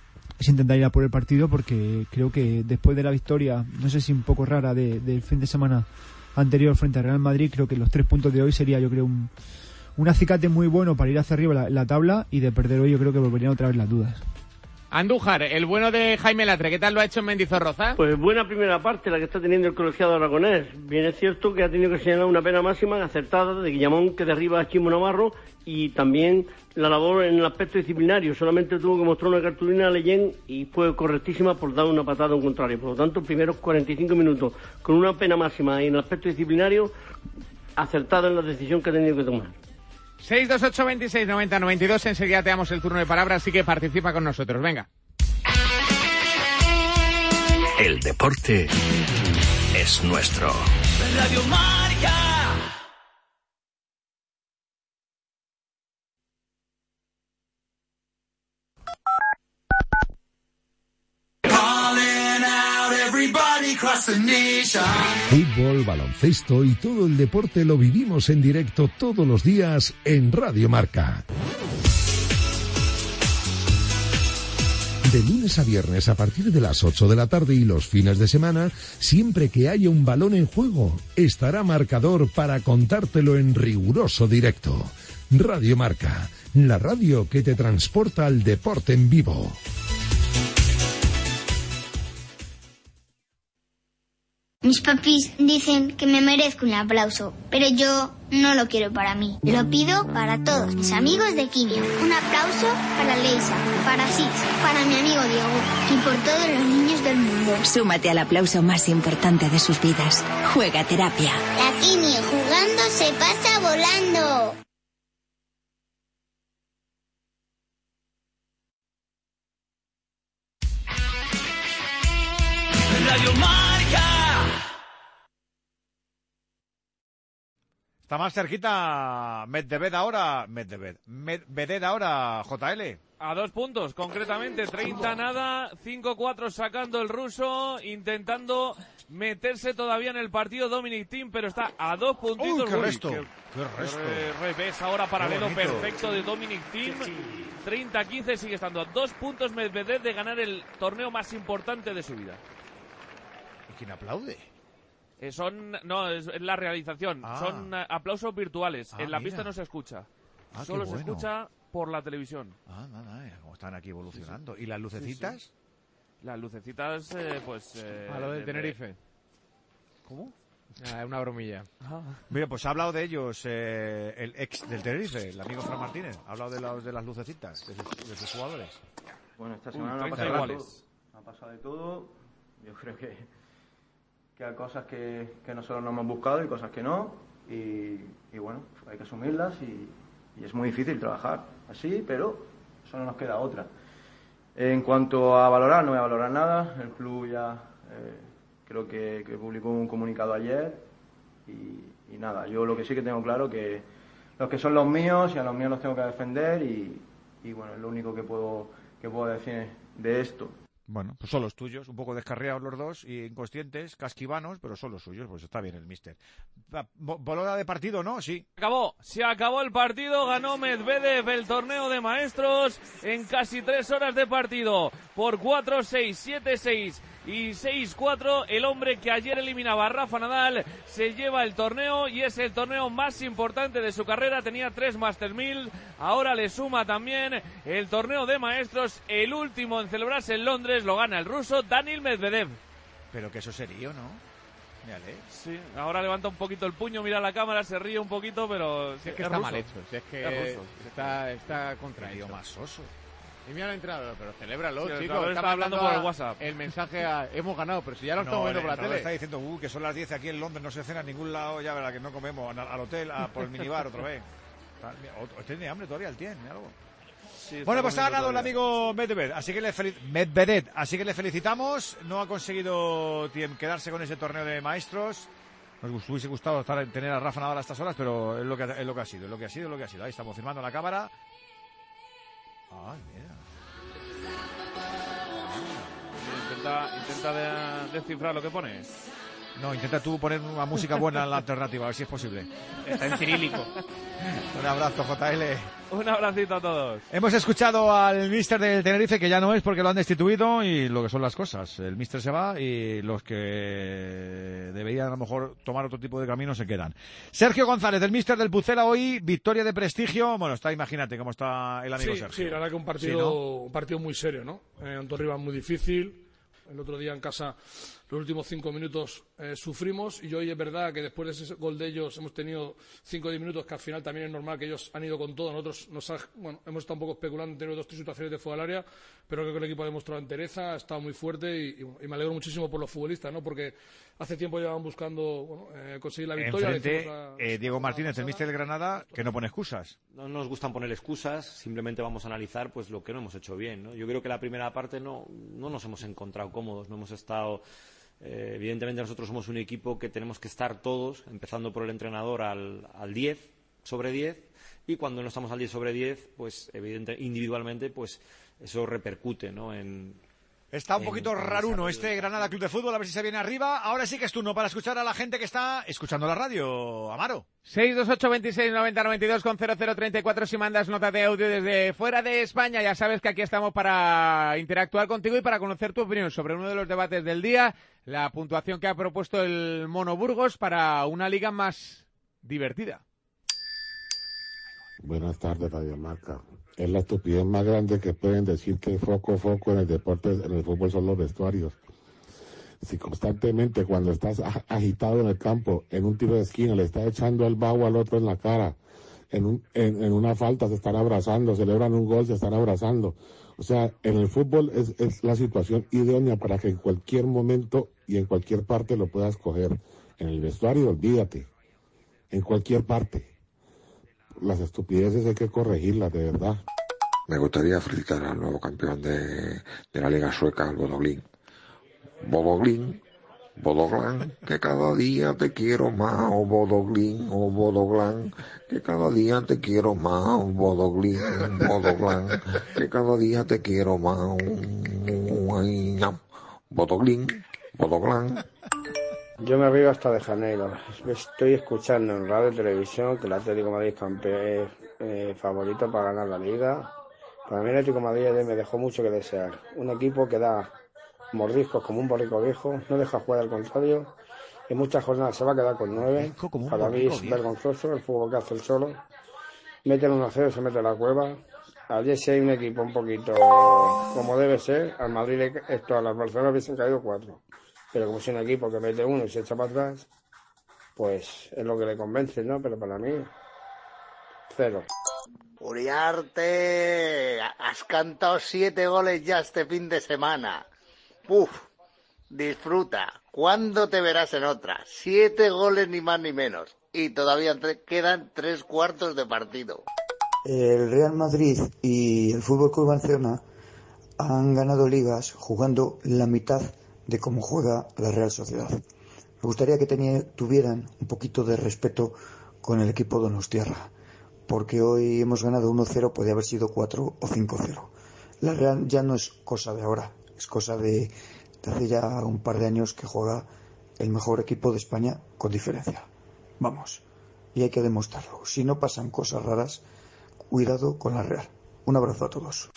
es intentar ir a por el partido, porque creo que después de la victoria, no sé si un poco rara, de, del fin de semana anterior frente al Real Madrid, creo que los tres puntos de hoy sería, yo creo, un, un acicate muy bueno para ir hacia arriba la, la tabla, y de perder hoy yo creo que volverían otra vez las dudas. Andújar, el bueno de Jaime Latre, ¿qué tal lo ha hecho en Mendizorroza? Pues buena primera parte la que está teniendo el colegiado aragonés. Bien es cierto que ha tenido que señalar una pena máxima acertada de Guillamón, que derriba a Chimo Navarro, y también la labor en el aspecto disciplinario. Solamente tuvo que mostrar una cartulina a Leyen y fue correctísima por dar una patada a un contrario. Por lo tanto, primeros cuarenta y cinco minutos con una pena máxima en el aspecto disciplinario, acertada en la decisión que ha tenido que tomar. seis dos ocho veintiséis noventa noventa y dos, enseguida te damos el turno de palabra, así que participa con nosotros, venga. El deporte es nuestro. Radio Marca. Fútbol, baloncesto y todo el deporte lo vivimos en directo todos los días en Radio Marca. De lunes a viernes a partir de las ocho de la tarde y los fines de semana, siempre que haya un balón en juego, estará Marcador para contártelo en riguroso directo. Radio Marca, la radio que te transporta al deporte en vivo. Mis papis dicen que me merezco un aplauso, pero yo no lo quiero para mí. Lo pido para todos mis amigos de Quimio. Un aplauso para Leisa, para Six, para mi amigo Diego y por todos los niños del mundo. Súmate al aplauso más importante de sus vidas. Juega Terapia. La Quimio jugando se pasa volando. Radio Marca. Está más cerquita Medvedev ahora, Medvedev, Medvedev ahora, J L. A dos puntos, concretamente, treinta nada, cinco cuatro sacando el ruso, intentando meterse todavía en el partido Dominic Thiem, pero está a dos puntitos. Uy, qué Uy, resto, qué, qué resto. Re, revés ahora paralelo perfecto de Dominic Thiem. treinta quince, sigue estando a dos puntos Medvedev de ganar el torneo más importante de su vida. ¿Y quién aplaude? Eh, son, no, es, es la realización. Ah. Son uh, aplausos virtuales. Ah, en la mira. pista no se escucha. Ah, Solo qué se bueno. escucha por la televisión. Ah, nada, cómo están aquí evolucionando. ¿Y las lucecitas? Sí, sí. Las lucecitas, eh, pues... Eh, A lo del de- Tenerife. ¿Cómo? Ah, una bromilla. Mira, pues ha hablado de ellos eh, el ex del Tenerife, el amigo Fran Martínez. Ha hablado de, los, de las lucecitas, de sus, de sus jugadores. Bueno, esta Uy, semana no ha treinta pasado de iguales. todo. Ha pasado de todo. Yo creo que, que hay cosas que, que nosotros no hemos buscado y cosas que no. Y, y bueno, hay que asumirlas y, y es muy difícil trabajar así, pero eso no nos queda otra. En cuanto a valorar, no voy a valorar nada. El club ya eh, creo que, que publicó un comunicado ayer y, y nada, yo lo que sí que tengo claro que los que son los míos y a los míos los tengo que defender y, y bueno, es lo único que puedo, que puedo decir de esto. Bueno, pues son los tuyos, un poco descarriados los dos y inconscientes, casquivanos, pero son los suyos, pues está bien el míster. Va- bo- ¿Bolada de partido no? Sí. Acabó, se acabó el partido, ganó Medvedev el torneo de maestros en casi tres horas de partido por cuatro seis, siete seis y seis cuatro. El hombre que ayer eliminaba a Rafa Nadal se lleva el torneo y es el torneo más importante de su carrera. Tenía tres Masters mil, ahora le suma también el torneo de maestros, el último en celebrarse en Londres, lo gana el ruso Daniil Medvedev. Pero que eso sería, ¿no? Mírale. Sí, ahora levanta un poquito el puño, mira la cámara, se ríe un poquito, pero Si es que es está ruso. mal hecho, si es que Es ruso. está, está contraído. más oso. Y mira el entrenador, pero celébralo, Sí, el chicos. entrenador está Estaba hablando hablando por el a- WhatsApp. El mensaje a, hemos ganado, pero si ya lo estamos viendo por la tele. Está diciendo uh, que son las diez aquí en Londres, no se cena en ningún lado, ya verá que no comemos, al, al hotel, a, por el minibar otra vez. Está- mira, otro- Tiene hambre todavía, el tiene algo. Sí, Bueno, está pues ha comiendo ganado el todavía. amigo Medvedev, así que le feliz Medvedev, así que le felicitamos. No ha conseguido Thiem quedarse con ese torneo de maestros. Nos gust- hubiese gustado estar, tener a Rafa Nadal a estas horas, pero es lo que es lo que ha sido, es lo que ha sido, es lo que ha sido. Ahí estamos firmando la cámara. Ay, mira. Intenta, intenta de- descifrar lo que pone. No, intenta tú poner una música buena en la alternativa, a ver si es posible. Está en cirílico. Un abrazo, J L. Un abracito a todos. Hemos escuchado al míster del Tenerife, que ya no es porque lo han destituido, y lo que son las cosas. El míster se va y los que deberían a lo mejor tomar otro tipo de camino se quedan. Sergio González, el míster del Pucela, hoy victoria de prestigio. Bueno, está, imagínate cómo está el amigo Sí, Sergio. sí, la verdad que un partido, Sí, ¿no? un partido muy serio, ¿no? Eh, ante un rival muy difícil. El otro día en casa, los últimos cinco minutos eh, sufrimos y hoy es verdad que después de ese gol de ellos hemos tenido cinco o diez minutos que al final también es normal que ellos han ido con todo. Nosotros nos ha- bueno, hemos estado un poco especulando en tener dos o tres situaciones de fuera del área, pero creo que el equipo ha demostrado entereza, ha estado muy fuerte y, y- y me alegro muchísimo por los futbolistas, ¿no? Porque hace tiempo llevaban buscando bueno, eh, conseguir la victoria. Enfrente, Le hicimos la- eh, Diego Martínez, el míster del Granada, que no pone excusas. No nos gustan poner excusas, simplemente vamos a analizar pues lo que no hemos hecho bien, ¿no? Yo creo que la primera parte no, no nos hemos encontrado cómodos, no hemos estado... eh, evidentemente nosotros somos un equipo que tenemos que estar todos, empezando por el entrenador, al, al diez sobre diez, y cuando no estamos al diez sobre diez, pues evidentemente, individualmente, pues eso repercute, ¿no? En, Está un en- poquito en raruno desarrollo. este Granada Club de Fútbol, a ver si se viene arriba. Ahora sí que es turno para escuchar a la gente que está escuchando la radio. Amaro. seis dos ocho veintiséis noventa noventa y dos con cero cero treinta y cuatro si mandas nota de audio desde fuera de España. Ya sabes que aquí estamos para interactuar contigo y para conocer tu opinión sobre uno de los debates del día, la puntuación que ha propuesto el Mono Burgos para una liga más divertida. Buenas tardes, Radio Marca. Es la estupidez más grande que pueden decir que foco, foco en el deporte, en el fútbol son los vestuarios. Si constantemente cuando estás agitado en el campo, en un tiro de esquina, le estás echando el vaho al otro en la cara, en, un, en, en una falta se están abrazando, celebran un gol, se están abrazando. O sea, en el fútbol es, es la situación idónea para que en cualquier momento y en cualquier parte lo puedas coger. En el vestuario, olvídate. En cualquier parte. Las estupideces hay que corregirlas, de verdad. Me gustaría felicitar al nuevo campeón de, de la Liga Sueca, el Bodo Glimt. Bodo Glimt, Bodo Glimt, que cada día te quiero más, oh Bodo Glimt, oh Bodo Glimt, que cada día te quiero más, oh Bodo Glimt, Bodo Glimt, que cada día te quiero más, oh Bodo Glimt, Bodo Glimt. Yo me río hasta de Janeiro. Estoy escuchando en radio y televisión que el Atlético de Madrid es campeón eh, favorito para ganar la Liga. Para mí el Atlético de Madrid me dejó mucho que desear. Un equipo que da mordiscos como un borrico viejo, no deja jugar al contrario. En muchas jornadas se va a quedar con nueve. Para mí es vergonzoso el fútbol que hace el solo. Meten uno a cero, se mete a la cueva. Ayer si hay un equipo un poquito como debe ser, al Madrid esto a las Barcelona hubiesen caído cuatro. Pero como es un equipo que mete uno y se echa para atrás, pues es lo que le convence, ¿no? Pero para mí, cero. Uriarte, has cantado siete goles ya este fin de semana. Uf, disfruta. ¿Cuándo te verás en otra? Siete goles ni más ni menos. Y todavía tre- quedan tres cuartos de partido. El Real Madrid y el Fútbol Club Barcelona han ganado ligas jugando la mitad de cómo juega la Real Sociedad. Me gustaría que tenía, tuvieran un poquito de respeto con el equipo donostiarra, porque hoy hemos ganado uno cero, puede haber sido cuatro o cinco cero. La Real ya no es cosa de ahora, es cosa de, de hace ya un par de años que juega el mejor equipo de España con diferencia. Vamos, y hay que demostrarlo. Si no pasan cosas raras, cuidado con la Real. Un abrazo a todos.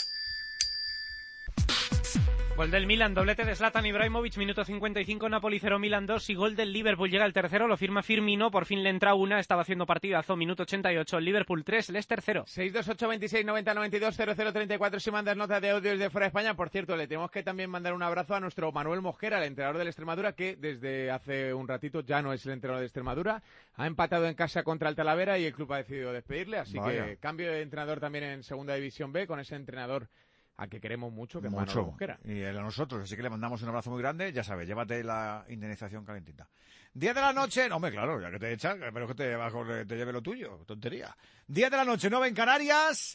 Gol del Milan, doblete de Zlatan Ibrahimovic, minuto cincuenta y cinco, Napoli cero, Milan dos, y gol del Liverpool. Llega el tercero, lo firma Firmino, por fin le entra una, estaba haciendo partidazo, minuto ochenta y ocho, Liverpool tres, Leicester cero. seis dos ocho veintiséis noventa noventa y dos cero cero treinta y cuatro si mandas nota de audio desde fuera de España. Por cierto, le tenemos que también mandar un abrazo a nuestro Manuel Mosquera, el entrenador del Extremadura, que desde hace un ratito ya no es el entrenador de Extremadura. Ha empatado en casa contra el Talavera y el club ha decidido despedirle, así Vaya. que cambio de entrenador también en Segunda División B con ese entrenador a que queremos mucho, que es Manuel Mosquera. Y él a nosotros, así que le mandamos un abrazo muy grande. Ya sabes, llévate la indemnización calentita. diez de la noche, no, hombre, claro, ya que te echan, pero que te, bajo, te lleve lo tuyo, tontería. diez de la noche, nueve en Canarias.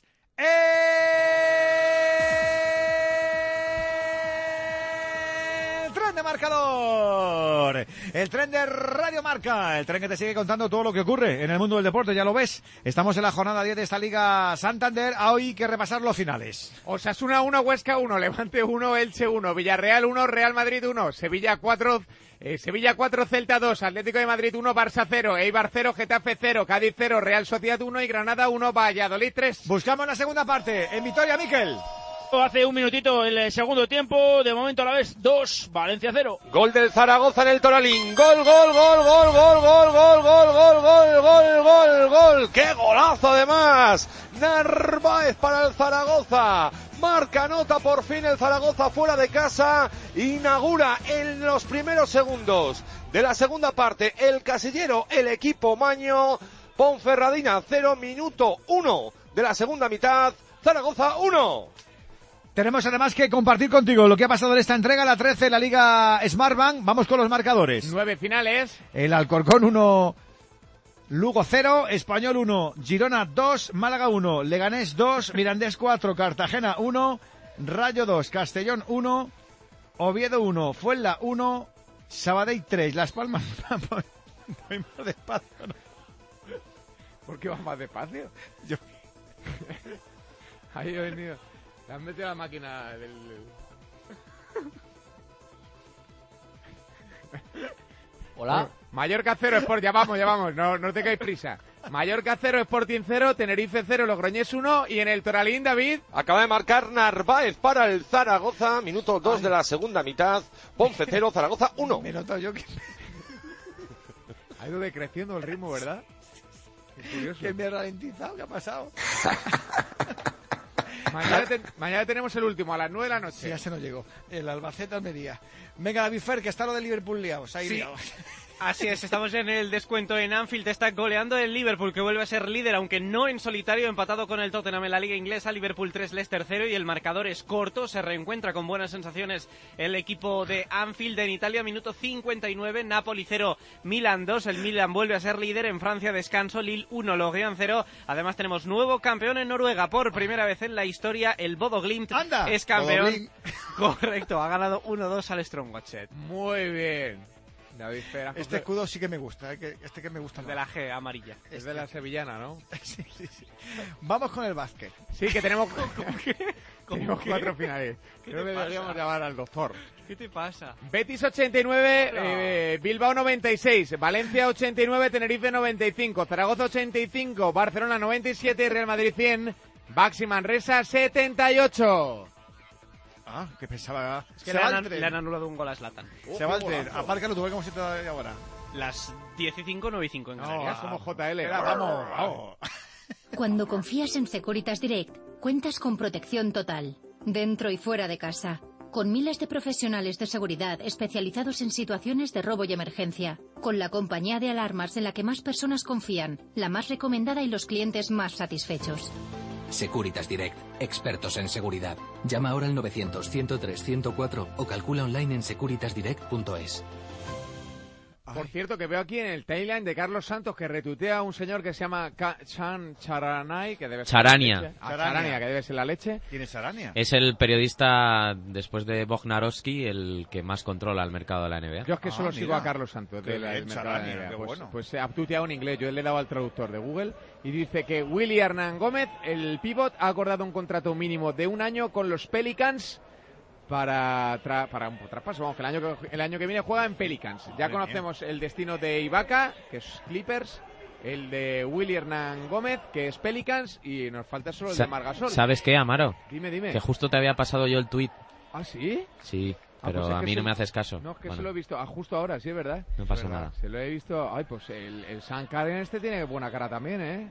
El tren de marcador, el tren de Radio Marca, el tren que te sigue contando todo lo que ocurre en el mundo del deporte, ya lo ves. Estamos en la jornada diez de esta Liga Santander, hoy hay que repasar los finales. Osasuna uno, Huesca uno, Levante uno, Elche uno, Villarreal uno, Real Madrid uno, Sevilla cuatro, eh, Sevilla cuatro, Celta dos, Atlético de Madrid uno, Barça cero, Eibar cero, Getafe cero, Cádiz cero, Real Sociedad uno y Granada uno, Valladolid tres. Buscamos la segunda parte en Vitoria, Miquel. Hace un minutito el segundo tiempo, de momento a la vez dos, Valencia cero. Gol del Zaragoza en el Toralín, gol, gol, gol, gol, gol, gol, gol, gol, gol, gol, gol, gol, gol, qué golazo además, Narváez para el Zaragoza, marca nota por fin el Zaragoza fuera de casa, inaugura en los primeros segundos de la segunda parte el casillero, el equipo maño, Ponferradina cero, minuto uno de la segunda mitad, Zaragoza uno. Tenemos además que compartir contigo lo que ha pasado en esta entrega, la trece, la Liga Smartbank. Vamos con los marcadores. Nueve finales. El Alcorcón uno, Lugo cero, Español uno, Girona dos, Málaga uno, Leganés dos, Mirandés cuatro, Cartagena uno, Rayo dos, Castellón uno, Oviedo uno, Fuenla uno, Sabadell tres, Las Palmas. Voy más despacio, ¿no? ¿Por qué vas más despacio? Yo... Ahí he venido... Le han metido la máquina del... Hola. Bueno, Mallorca cero, Sport, ya vamos, ya vamos, no, no tengáis prisa. Mallorca cero, Sporting cero, Tenerife cero, Logroñés uno y en el Toralín, David. Acaba de marcar Narváez para el Zaragoza, minuto dos de la segunda mitad, Ponce cero, Zaragoza uno. Me he notado yo que... Ha ido decreciendo el ritmo, ¿verdad? Que me ha ralentizado, ¿qué ha pasado? Mañana, te, mañana tenemos el último, a las nueve de la noche. Sí, ya se nos llegó. El Albacete Almería. Venga, David Fer, que está lo de Liverpool liados. Ahí Sí. liados. Así es, estamos en el descuento en Anfield, está goleando el Liverpool, que vuelve a ser líder, aunque no en solitario, empatado con el Tottenham en la Liga Inglesa. Liverpool tres, Leicester cero, y el marcador es corto, se reencuentra con buenas sensaciones el equipo de Anfield. En Italia, minuto cincuenta y nueve, Napoli cero, Milan dos, el Milan vuelve a ser líder. En Francia, descanso, Lille uno, Lorient cero. Además tenemos nuevo campeón en Noruega, por primera vez en la historia, el Bodo Glimt ¡Anda! es campeón. Bodo Glimt. Correcto, ha ganado uno dos al Strongwatchet. Muy bien. David Fer, Este escudo sí que me gusta, ¿eh? que, este que me gusta más. De la G amarilla. Es de la sevillana, ¿no? Sí, sí, sí. Vamos con el básquet. Sí, que tenemos, ¿Cómo tenemos qué? cuatro finales. ¿Qué Creo te que pasa? deberíamos llamar al doctor. ¿Qué te pasa? Betis ochenta y nueve, No. eh, Bilbao noventa y seis, Valencia ochenta y nueve, Tenerife noventa y cinco, Zaragoza ochenta y cinco, Barcelona noventa y siete, Real Madrid cien, Baxi Manresa setenta y ocho. Ah, que pensaba... Es que se le va han, el tren. le han anulado un gol a Zlatan. Se va el tren. Apárcalo, tú ves cómo se te da ahora. Las diez y cinco, nueve y cinco en No, Canarias. Somos J L. Espera, vamos, vamos. Cuando confías en Securitas Direct, cuentas con protección total, dentro y fuera de casa, con miles de profesionales de seguridad especializados en situaciones de robo y emergencia, con la compañía de alarmas en la que más personas confían, la más recomendada y los clientes más satisfechos. Securitas Direct, expertos en seguridad. Llama ahora al novecientos, ciento tres, ciento cuatro o calcula online en securitas direct punto es. Por cierto, que veo aquí en el timeline de Carlos Santos que retuitea a un señor que se llama Ka- Chan Charanay, que debe ser Charania. la leche. Ah, Charania, que debe ser la leche. ¿Quién es Charania? Es el periodista, después de Bognarowski, el que más controla el mercado de la N B A. Yo es que Ah, solo mira. sigo a Carlos Santos Qué de la, bien, del mercado de la Charania, N B A. qué Pues, bueno. pues ha tuteado en inglés, yo le he dado al traductor de Google y dice que Willy Hernán Gómez, el pívot, ha acordado un contrato mínimo de un año con los Pelicans para tra- para un traspaso. Vamos, que el año que, el año que viene juega en Pelicans. Ya Madre conocemos el destino de Ibaka, que es Clippers, el de Willy Hernán Gómez, que es Pelicans, y nos falta solo el Sa- de Margasol. ¿Sabes qué, Amaro? Dime, dime. Que justo te había pasado yo el tuit. ¿Ah, sí? Sí, Ah, pero pues es a que mí se- no me haces caso. No, es que Bueno, se lo he visto ah, justo ahora, sí, es verdad. No pasa Es verdad, nada. Se lo he visto. Ay, pues el, el Sam Karen este tiene buena cara también, ¿eh?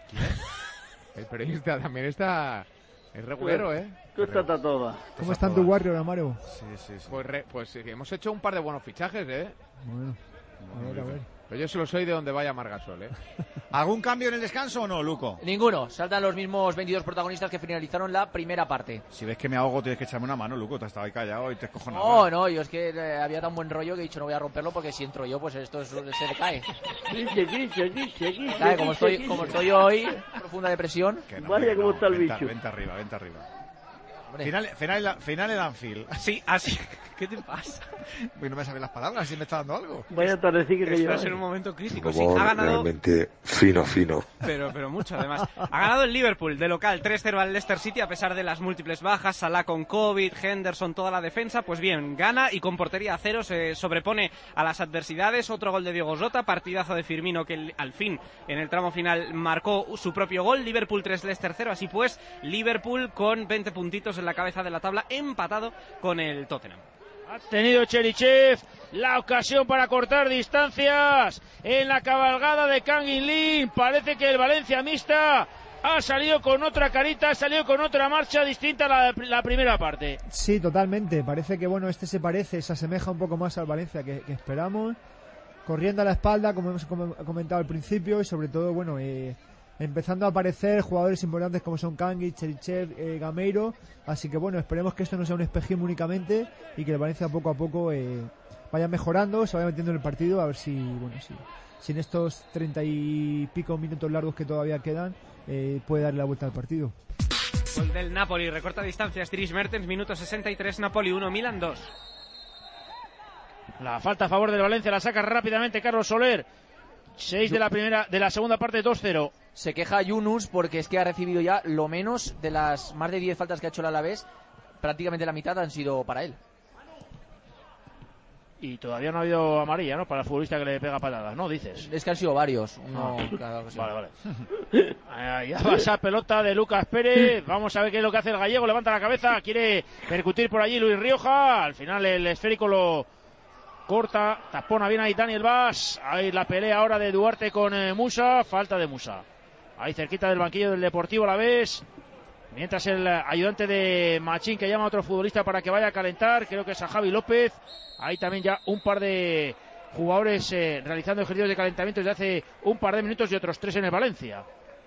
El periodista también está... Es regulero, ¿eh? Tú estás a todas. ¿Cómo están tu Warrior, Amaro? Sí, sí, sí. Pues, re- pues sí, hemos hecho un par de buenos fichajes, ¿eh? Bueno, a ver, a ver. Pero yo solo soy de donde vaya Margasol, ¿eh? ¿Algún cambio en el descanso o no, Luco? Ninguno. Saltan los mismos veintidós protagonistas que finalizaron la primera parte. Si ves que me ahogo, tienes que echarme una mano, Luco. Te estaba ahí callado y te escojo nada. No, no, yo es que eh, había tan buen rollo que he dicho no voy a romperlo porque si entro yo, pues esto es- se le cae. Dice, dice, dice, dice, Cae, como dice, estoy, dice. como estoy hoy, profunda depresión. Que no, Vaya que cómo no. está el Vente- bicho. Vente arriba, vente arriba. Hombre. Final, final, final en Anfield. Sí, así. ¿Qué te pasa? Uy, no me sabes las palabras, si me está dando algo. Vaya tardecilla que Estás lleva. en un momento Un crítico. Sí, favor ha ganado, realmente fino, fino. pero, pero mucho además. Ha ganado el Liverpool de local tres cero al Leicester City a pesar de las múltiples bajas. Salah con COVID, Henderson, toda la defensa. Pues bien, gana y con portería a cero se sobrepone a las adversidades. Otro gol de Diogo Jota, partidazo de Firmino que el- al fin en el tramo final marcó su propio gol. Liverpool tres, Leicester cero. Así pues, Liverpool con veinte puntitos en la cabeza de la tabla, empatado con el Tottenham. Ha tenido Cherichev la ocasión para cortar distancias en la cabalgada de Kangin Lee. Parece que el Valencia mixta ha salido con otra carita, ha salido con otra marcha distinta a la, la primera parte. Sí, totalmente. Parece que bueno, este se parece, se asemeja un poco más al Valencia que, que esperamos. Corriendo a la espalda, como hemos com- comentado al principio, y sobre todo, bueno, eh, empezando a aparecer jugadores importantes como son Kangi, Cherichev, eh, Gameiro. Así que bueno, esperemos que esto no sea un espejismo únicamente y que el Valencia poco a poco eh, vaya mejorando, se vaya metiendo en el partido, a ver si, bueno, si, si en estos treinta y pico minutos largos que todavía quedan eh, puede darle la vuelta al partido. Gol del Napoli, recorta distancias Dries Mertens, minuto sesenta y tres, Napoli uno, Milan dos. La falta a favor del Valencia la saca rápidamente Carlos Soler. seis de la primera, de la segunda parte, dos cero. Se queja Yunus porque es que ha recibido ya lo menos de las más de diez faltas que ha hecho el Alavés. Prácticamente la mitad han sido para él. Y todavía no ha habido amarilla, ¿no? Para el futbolista que le pega patadas, ¿no? Dices. Es que han sido varios. Uno Ah. cada ocasión. Vale, vale. Ahí va esa pelota de Lucas Pérez. Vamos a ver qué es lo que hace el gallego. Levanta la cabeza, quiere percutir por allí Luis Rioja. Al final el esférico lo, corta, tapona bien ahí Daniel Vaz. Ahí la pelea ahora de Duarte con eh, Musa, falta de Musa. Ahí cerquita del banquillo del Deportivo Alavés. Mientras el ayudante de Machín, que llama a otro futbolista para que vaya a calentar, creo que es a Javi López. Ahí también ya un par de jugadores eh, realizando ejercicios de calentamiento desde hace un par de minutos y otros tres en el Valencia.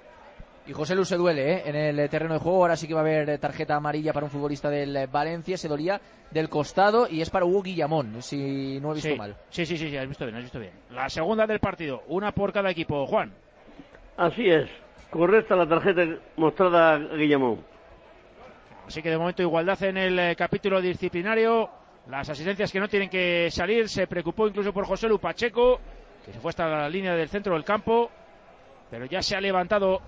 Y José Lu se duele ¿eh? en el terreno de juego. Ahora sí que va a haber tarjeta amarilla para un futbolista del Valencia. Se dolía del costado y es para Hugo Guillamón, si no he visto sí. mal. Sí, sí, sí, sí, has visto bien, has visto bien. La segunda del partido, una por cada equipo. Juan. Así es. Correcta la tarjeta mostrada a Guillamón. Así que de momento igualdad en el eh, capítulo disciplinario. Las asistencias que no tienen que salir. Se preocupó incluso por José Lu Pacheco, que se fue hasta la línea del centro del campo. Pero ya se ha levantado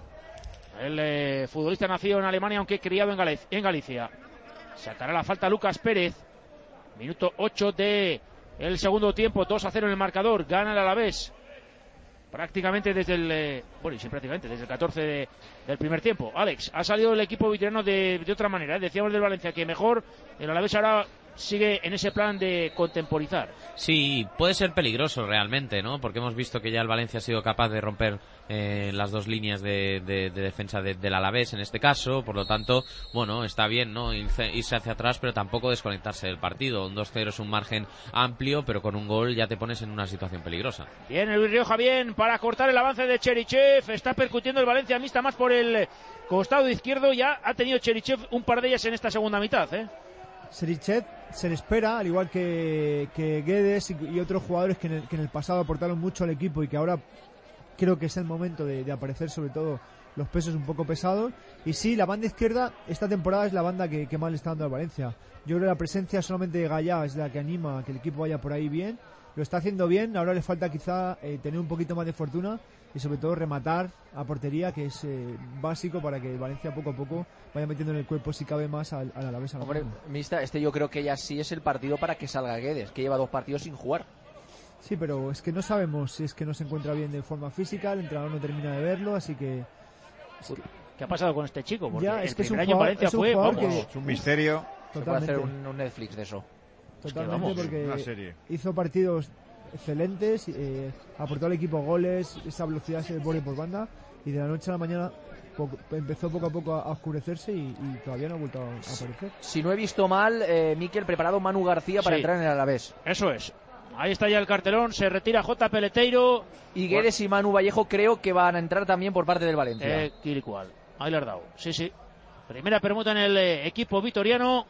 el eh, futbolista nacido en Alemania, aunque criado en, Gal- en Galicia. Sacará la falta Lucas Pérez. Minuto ocho de el segundo tiempo. dos a cero en el marcador. Gana el Alavés. Prácticamente desde el eh, bueno y sí prácticamente desde el catorce de, del primer tiempo. Alex, ha salido el equipo vitoriano de, de otra manera, ¿eh? Decíamos del Valencia que mejor, el Alavés ahora sigue en ese plan de contemporizar. Sí, puede ser peligroso realmente, ¿no? Porque hemos visto que ya el Valencia ha sido capaz de romper eh, las dos líneas de, de, de defensa de, del Alavés en este caso. Por lo tanto, bueno, está bien, ¿no? Irse, irse hacia atrás, pero tampoco desconectarse del partido. Un dos cero es un margen amplio, pero con un gol ya te pones en una situación peligrosa. Bien, el Luis Rioja bien para cortar el avance de Cherichev. Está percutiendo el Valencia mixta más por el costado izquierdo. Ya ha tenido Cherichev un par de ellas en esta segunda mitad, ¿eh? Cherichev se le espera, al igual que, que Guedes y, y otros jugadores que en, el, que en el pasado aportaron mucho al equipo y que ahora creo que es el momento de, de aparecer, sobre todo los pesos un poco pesados. Y sí, la banda izquierda esta temporada es la banda que, que más le está dando al Valencia. Yo creo que la presencia solamente de Gallá es la que anima a que el equipo vaya por ahí bien. Lo está haciendo bien, ahora le falta quizá eh, tener un poquito más de fortuna y sobre todo rematar a portería, que es eh, básico para que el Valencia poco a poco vaya metiendo en el cuerpo, si cabe, más al, al Alavés. Hombre, mixta, este yo creo que ya sí es el partido para que salga Guedes, que lleva dos partidos sin jugar. Sí, pero es que no sabemos si es que no se encuentra bien de forma física, el entrenador no termina de verlo, así que... Es que ¿qué ha pasado con este chico? Porque ya, es el que es un primer año jugador, Valencia es un fue, jugador vamos, que... Es un misterio. Se puede hacer un, un Netflix de eso. Totalmente, es que, vamos, una porque serie. hizo partidos excelentes, eh, aportó al equipo goles, esa velocidad, ese desborde por banda, y de la noche a la mañana poco, empezó poco a poco a, a oscurecerse y, y todavía no ha vuelto a, a aparecer. Si no he visto mal, eh, Mikel, preparado Manu García para Sí. entrar en el Alavés. Eso es. Ahí está ya el cartelón, se retira J. Peleteiro. Y Guedes y Manu Vallejo creo que van a entrar también por parte del Valencia. Eh, Quiricual. Ahí le has dado. Sí, sí. Primera permuta en el eh, equipo vitoriano.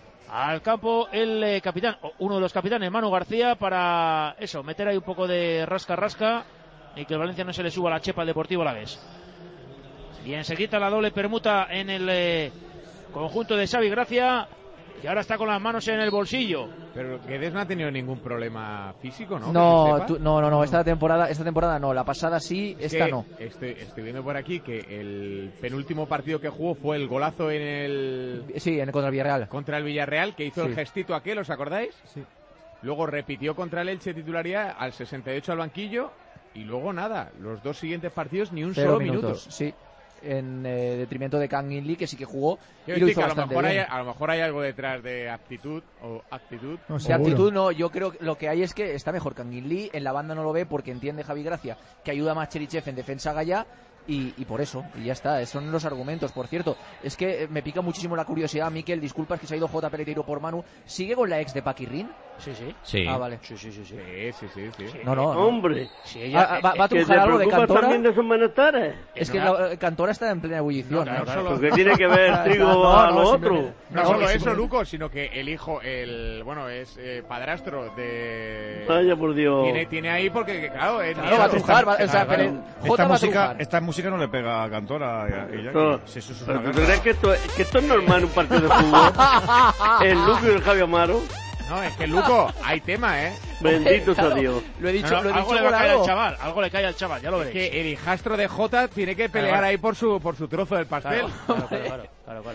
Al campo el eh, capitán, o uno de los capitanes, Manu García, para eso, meter ahí un poco de rasca-rasca y que el Valencia no se le suba la chepa al Deportivo Alavés. Bien, se quita la doble permuta en el eh, conjunto de Xavi Gracia, que ahora está con las manos en el bolsillo. Pero Guedes no ha tenido ningún problema físico, ¿no? No, tú, no, no, no, esta temporada, esta temporada no, la pasada sí, Es esta que no. Estoy, estoy viendo por aquí que el penúltimo partido que jugó fue el golazo en el... Sí, en contra el Villarreal. Contra el Villarreal, que hizo Sí. el gestito aquel, ¿os acordáis? Sí. Luego repitió contra el Elche titularidad al sesenta y ocho al banquillo y luego nada, los dos siguientes partidos ni un Cero solo minutos, minuto. sí. En eh, detrimento de Kang In Lee, que sí que jugó Quiero y lo decir hizo que a lo, bastante mejor hay, bien. a lo mejor hay algo detrás de actitud o actitud. No, De seguro. actitud no, yo creo que lo que hay es que está mejor Kang In Lee, en la banda no lo ve porque entiende Javi Gracia que ayuda más Cherichev en defensa Gallá y, y por eso, y ya está, esos son los argumentos. Por cierto, es que me pica muchísimo la curiosidad, Mikel, disculpas que se ha ido J. Peleteiro por Manu, ¿sigue con la ex de Paquirrin? Sí, sí. Sí. Ah, vale. Sí, sí, sí, sí. Sí, sí, sí, sí. No, no, no. Hombre, Sí, ella, Ah, ah, va, va a ¿que te trujar algo de preocupas Cantora. también de sus menesteres? Es que la, Cantora está en plena ebullición. No, claro, ¿eh? claro. ¿Lo que tiene que ver trigo No, a no, lo si otro? me- No, No, solo sí, eso, me- Luco, sino que el hijo, el bueno, es eh, padrastro de... Vaya por Dios. Tiene, tiene ahí porque, claro, es Claro, va a trujar, va- o sea, Claro, Pere- claro. J Esta va a música, trujar. esta música no le pega a Cantora y a- y ya, No, que eso es pero una ¿tú guerra. crees que esto, que esto es normal en un partido de fútbol? El Luco y el Javi Amaro. No, es que Luco, hay tema, ¿eh? Bendito sea Claro, Dios. Lo he dicho, No, no, lo he algo dicho le va a por caer algo. al chaval, algo le cae al chaval, ya lo Es veréis. que el hijastro de Jota tiene que pelear Claro. ahí por su por su trozo del pastel. Claro, claro, claro, claro, claro, claro.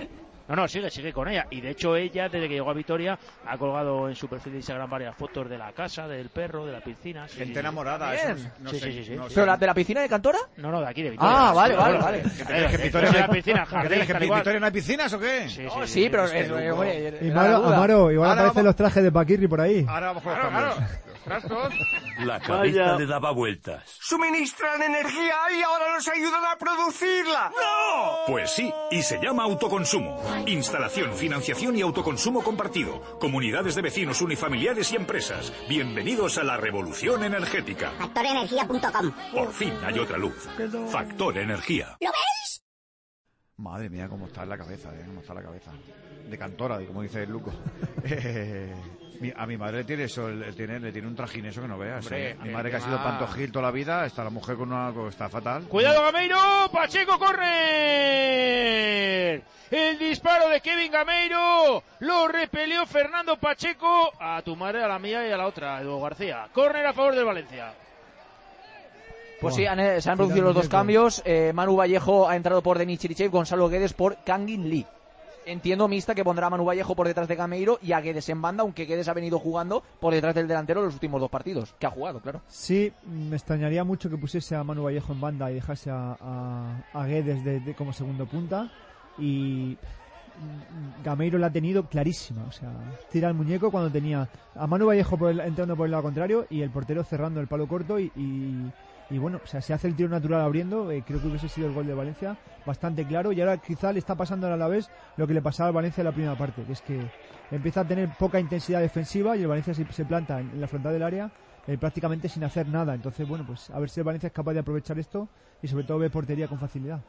No, no, sigue, sigue con ella. Y de hecho ella, desde que llegó a Vitoria, ha colgado en su perfil de Instagram varias fotos de la casa, del perro, de la piscina. Sí, Gente sí, enamorada. sí. Eso, no sí, sé, sí, sí, no sí. sé. ¿Pero la, de la piscina de Cantora? No, no, de aquí de Vitoria. Ah, vale, Sí, vale, bueno, vale. ¿Que ¿Que en Vitoria Vitoria la piscina, jardín, ¿Que en tal igual. Vitoria no hay piscinas o qué? Sí, No, sí, sí, pero... es eh, que eh, loco. hombre, Y era Maro, la duda. Amaro, igual Ahora aparecen vamos- los trajes de Paquirri por ahí. Ahora vamos con los Claro, cambios. claro. Trastos. La cabeza Vaya. le daba vueltas. Suministran energía y ahora nos ayudan a producirla. ¡No! Pues sí, y se llama autoconsumo. Instalación, financiación y autoconsumo compartido. Comunidades de vecinos, unifamiliares y empresas. Bienvenidos a la revolución energética. factor energía punto com. Por fin hay otra luz. Factor Energía. ¿Lo veis? Madre mía, cómo está en la cabeza, ¿eh? Cómo está la cabeza. De cantora, como dice el Luco. Eh, mi- a mi madre le tiene eso, le tiene, le tiene un trajín eso que no veas. Hombre, ¿eh? Mi el madre que ha tema- sido pantojil toda la vida, está la mujer con una... está fatal. Cuidado Gameiro, Pacheco corre. El disparo de Kevin Gameiro lo repelió Fernando Pacheco. A tu madre, a la mía y a la otra, Edu García. Córner a favor del Valencia. Pues sí, han, eh, se han producido los dos cambios. Eh, Manu Vallejo ha entrado por Denis Chirichev, Gonzalo Guedes por Kangin Lee. Entiendo, Mista, que pondrá a Manu Vallejo por detrás de Gameiro y a Guedes en banda, aunque Guedes ha venido jugando por detrás del delantero los últimos dos partidos. Que ha jugado, claro. Sí, me extrañaría mucho que pusiese a Manu Vallejo en banda y dejase a, a, a Guedes de, de- como segundo punta. Y mm, Gameiro la ha tenido clarísima. O sea, tira el muñeco cuando tenía a Manu Vallejo por el- entrando por el lado contrario y el portero cerrando el palo corto. Y, y, y bueno, o sea, se hace el tiro natural abriendo. Eh, creo que hubiese sido el gol de Valencia bastante claro. Y ahora quizá le está pasando al Alavés lo que le pasaba al Valencia en la primera parte, que es que empieza a tener poca intensidad defensiva y el Valencia se, se planta en, en la frontal del área eh, prácticamente sin hacer nada. Entonces, bueno, pues a ver si el Valencia es capaz de aprovechar esto y sobre todo ve portería con facilidad.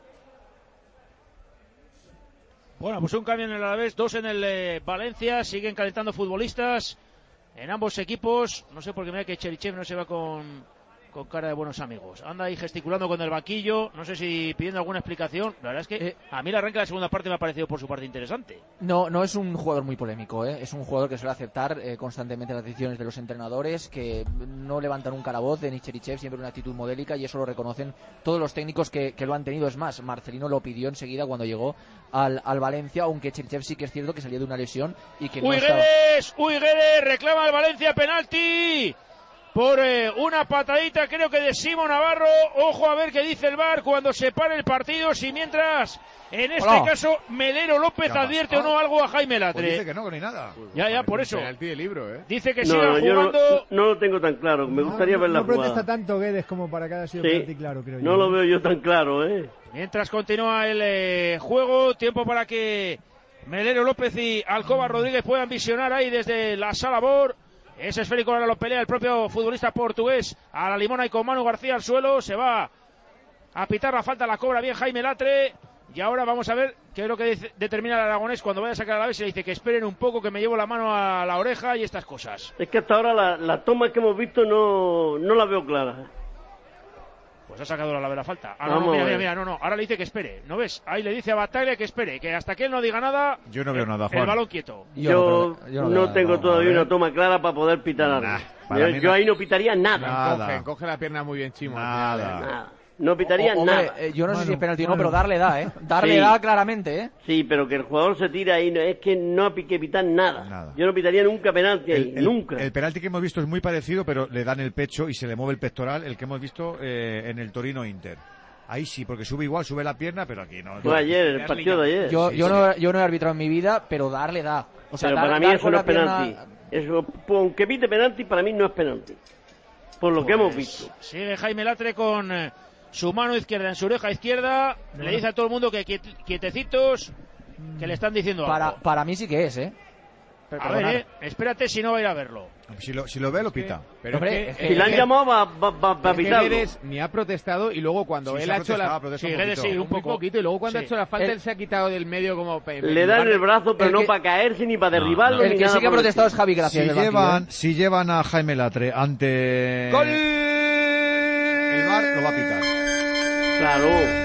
Bueno, pues un cambio en el Alavés, dos en el eh, Valencia. Siguen calentando futbolistas en ambos equipos. No sé por qué mira que Cherichev no se va con, con cara de buenos amigos. Anda ahí gesticulando con el banquillo. No sé si pidiendo alguna explicación. La verdad es que Eh, a mí el arranque de la segunda parte me ha parecido por su parte interesante. No, no es un jugador muy polémico, ¿eh? Es un jugador que suele aceptar eh, constantemente las decisiones de los entrenadores, que no levantan un voz. Denis Cherichev siempre una actitud modélica y eso lo reconocen todos los técnicos que, que lo han tenido. Es más, Marcelino lo pidió enseguida cuando llegó al, al Valencia, aunque Cherichev sí que es cierto que salió de una lesión y que no ¡Uy, estaba... Guedes! ¡Uy, Guedes! Reclama el Valencia penalti por eh, una patadita, creo que de Simón Navarro. Ojo a ver qué dice el V A R cuando se pare el partido. Si mientras, en este Hola. caso, Melero López Ya advierte basta. o no algo a Jaime Latre. Pues dice que no, que ni nada. Ya, ya, por eso. Penalti de libro, ¿eh? Dice que No, sigan no, yo no, jugando. no lo tengo tan claro. Me gustaría no, ver la no protesta jugada. tanto Guedes como para que haya sido Sí. penalti claro, creo yo. No lo veo yo tan claro, ¿eh? Mientras continúa el eh, juego, tiempo para que Melero López y Alcoba Rodríguez puedan visionar ahí desde la sala B O R. Ese esférico ahora lo pelea el propio futbolista portugués a la limona y con Manu García al suelo. Se va a pitar la falta, la cobra bien Jaime Latre. Y ahora vamos a ver qué es lo que dice- determina el aragonés cuando vaya a sacar a la vez. Se le dice que esperen un poco, que me llevo la mano a la oreja y estas cosas. Es que hasta ahora la, la toma que hemos visto no, no la veo clara. Pues ha sacado la la falta. Ah, no, Vamos no, mira, a mira, ver. mira, no, no. Ahora le dice que espere. ¿No ves? Ahí le dice a Bataglia que espere, que hasta que él no diga nada. Yo no veo nada, El Juan. balón quieto. Yo, no, tengo nada. todavía A ver. una toma clara para poder pitar algo. para Yo, mí yo no- ahí no pitaría nada. Nada. Coge, coge la pierna muy bien, Chimo. Nada. Nada. No pitaría O- hombre, nada. eh, yo no sé Manu, si es penalti o no, Manu. pero darle da, ¿eh? Darle Sí. da claramente, ¿eh? Sí, pero que el jugador se tira ahí, no, es que no hay que pitar nada. Nada. Yo no pitaría nunca penalti ahí, El, el- nunca. el penalti que hemos visto es muy parecido, pero le dan el pecho y se le mueve el pectoral, el que hemos visto eh, en el Torino Inter. Ahí sí, porque sube igual, sube la pierna, pero aquí no. Fue ayer, el partido de ayer. Yo, Sí, yo, sí. no, yo no he arbitrado en mi vida, pero darle da. O sea, pero dar- para mí dar eso con no la es penalti. pierna- Eso, pues, aunque pite penalti, para mí no es penalti. Por lo que hemos visto. Sigue Jaime Latre con eh, su mano izquierda en su oreja izquierda. Le dice a todo el mundo que quiet- quietecitos, que le están diciendo Para, algo. para mí sí que es, ¿eh? Pero A perdonad. ver, eh, espérate si no va a ir a verlo. Si lo, si lo ve, lo pita. Pero Hombre, es es que, Si la han es que- llamado, va, va, va, va a es que pitarlo. Guedes ni ha protestado y luego cuando Sí, él se ha ha hecho la... protestado, protesta Sí, un Guedes poquito. sí, un Muy poco. poquito, y luego cuando Sí. ha hecho la falta El- él se ha quitado del medio como... pe- Le en dan lugar el de- brazo, pero el no que- para caerse ni para derribarlo El ni que nada sí que ha por el protestado es estilo. Javi Gracias. Si del banquillo, llevan, ¿eh? si llevan a Jaime Latre ante ¡Gol! el V A R, lo va a pitar. Claro.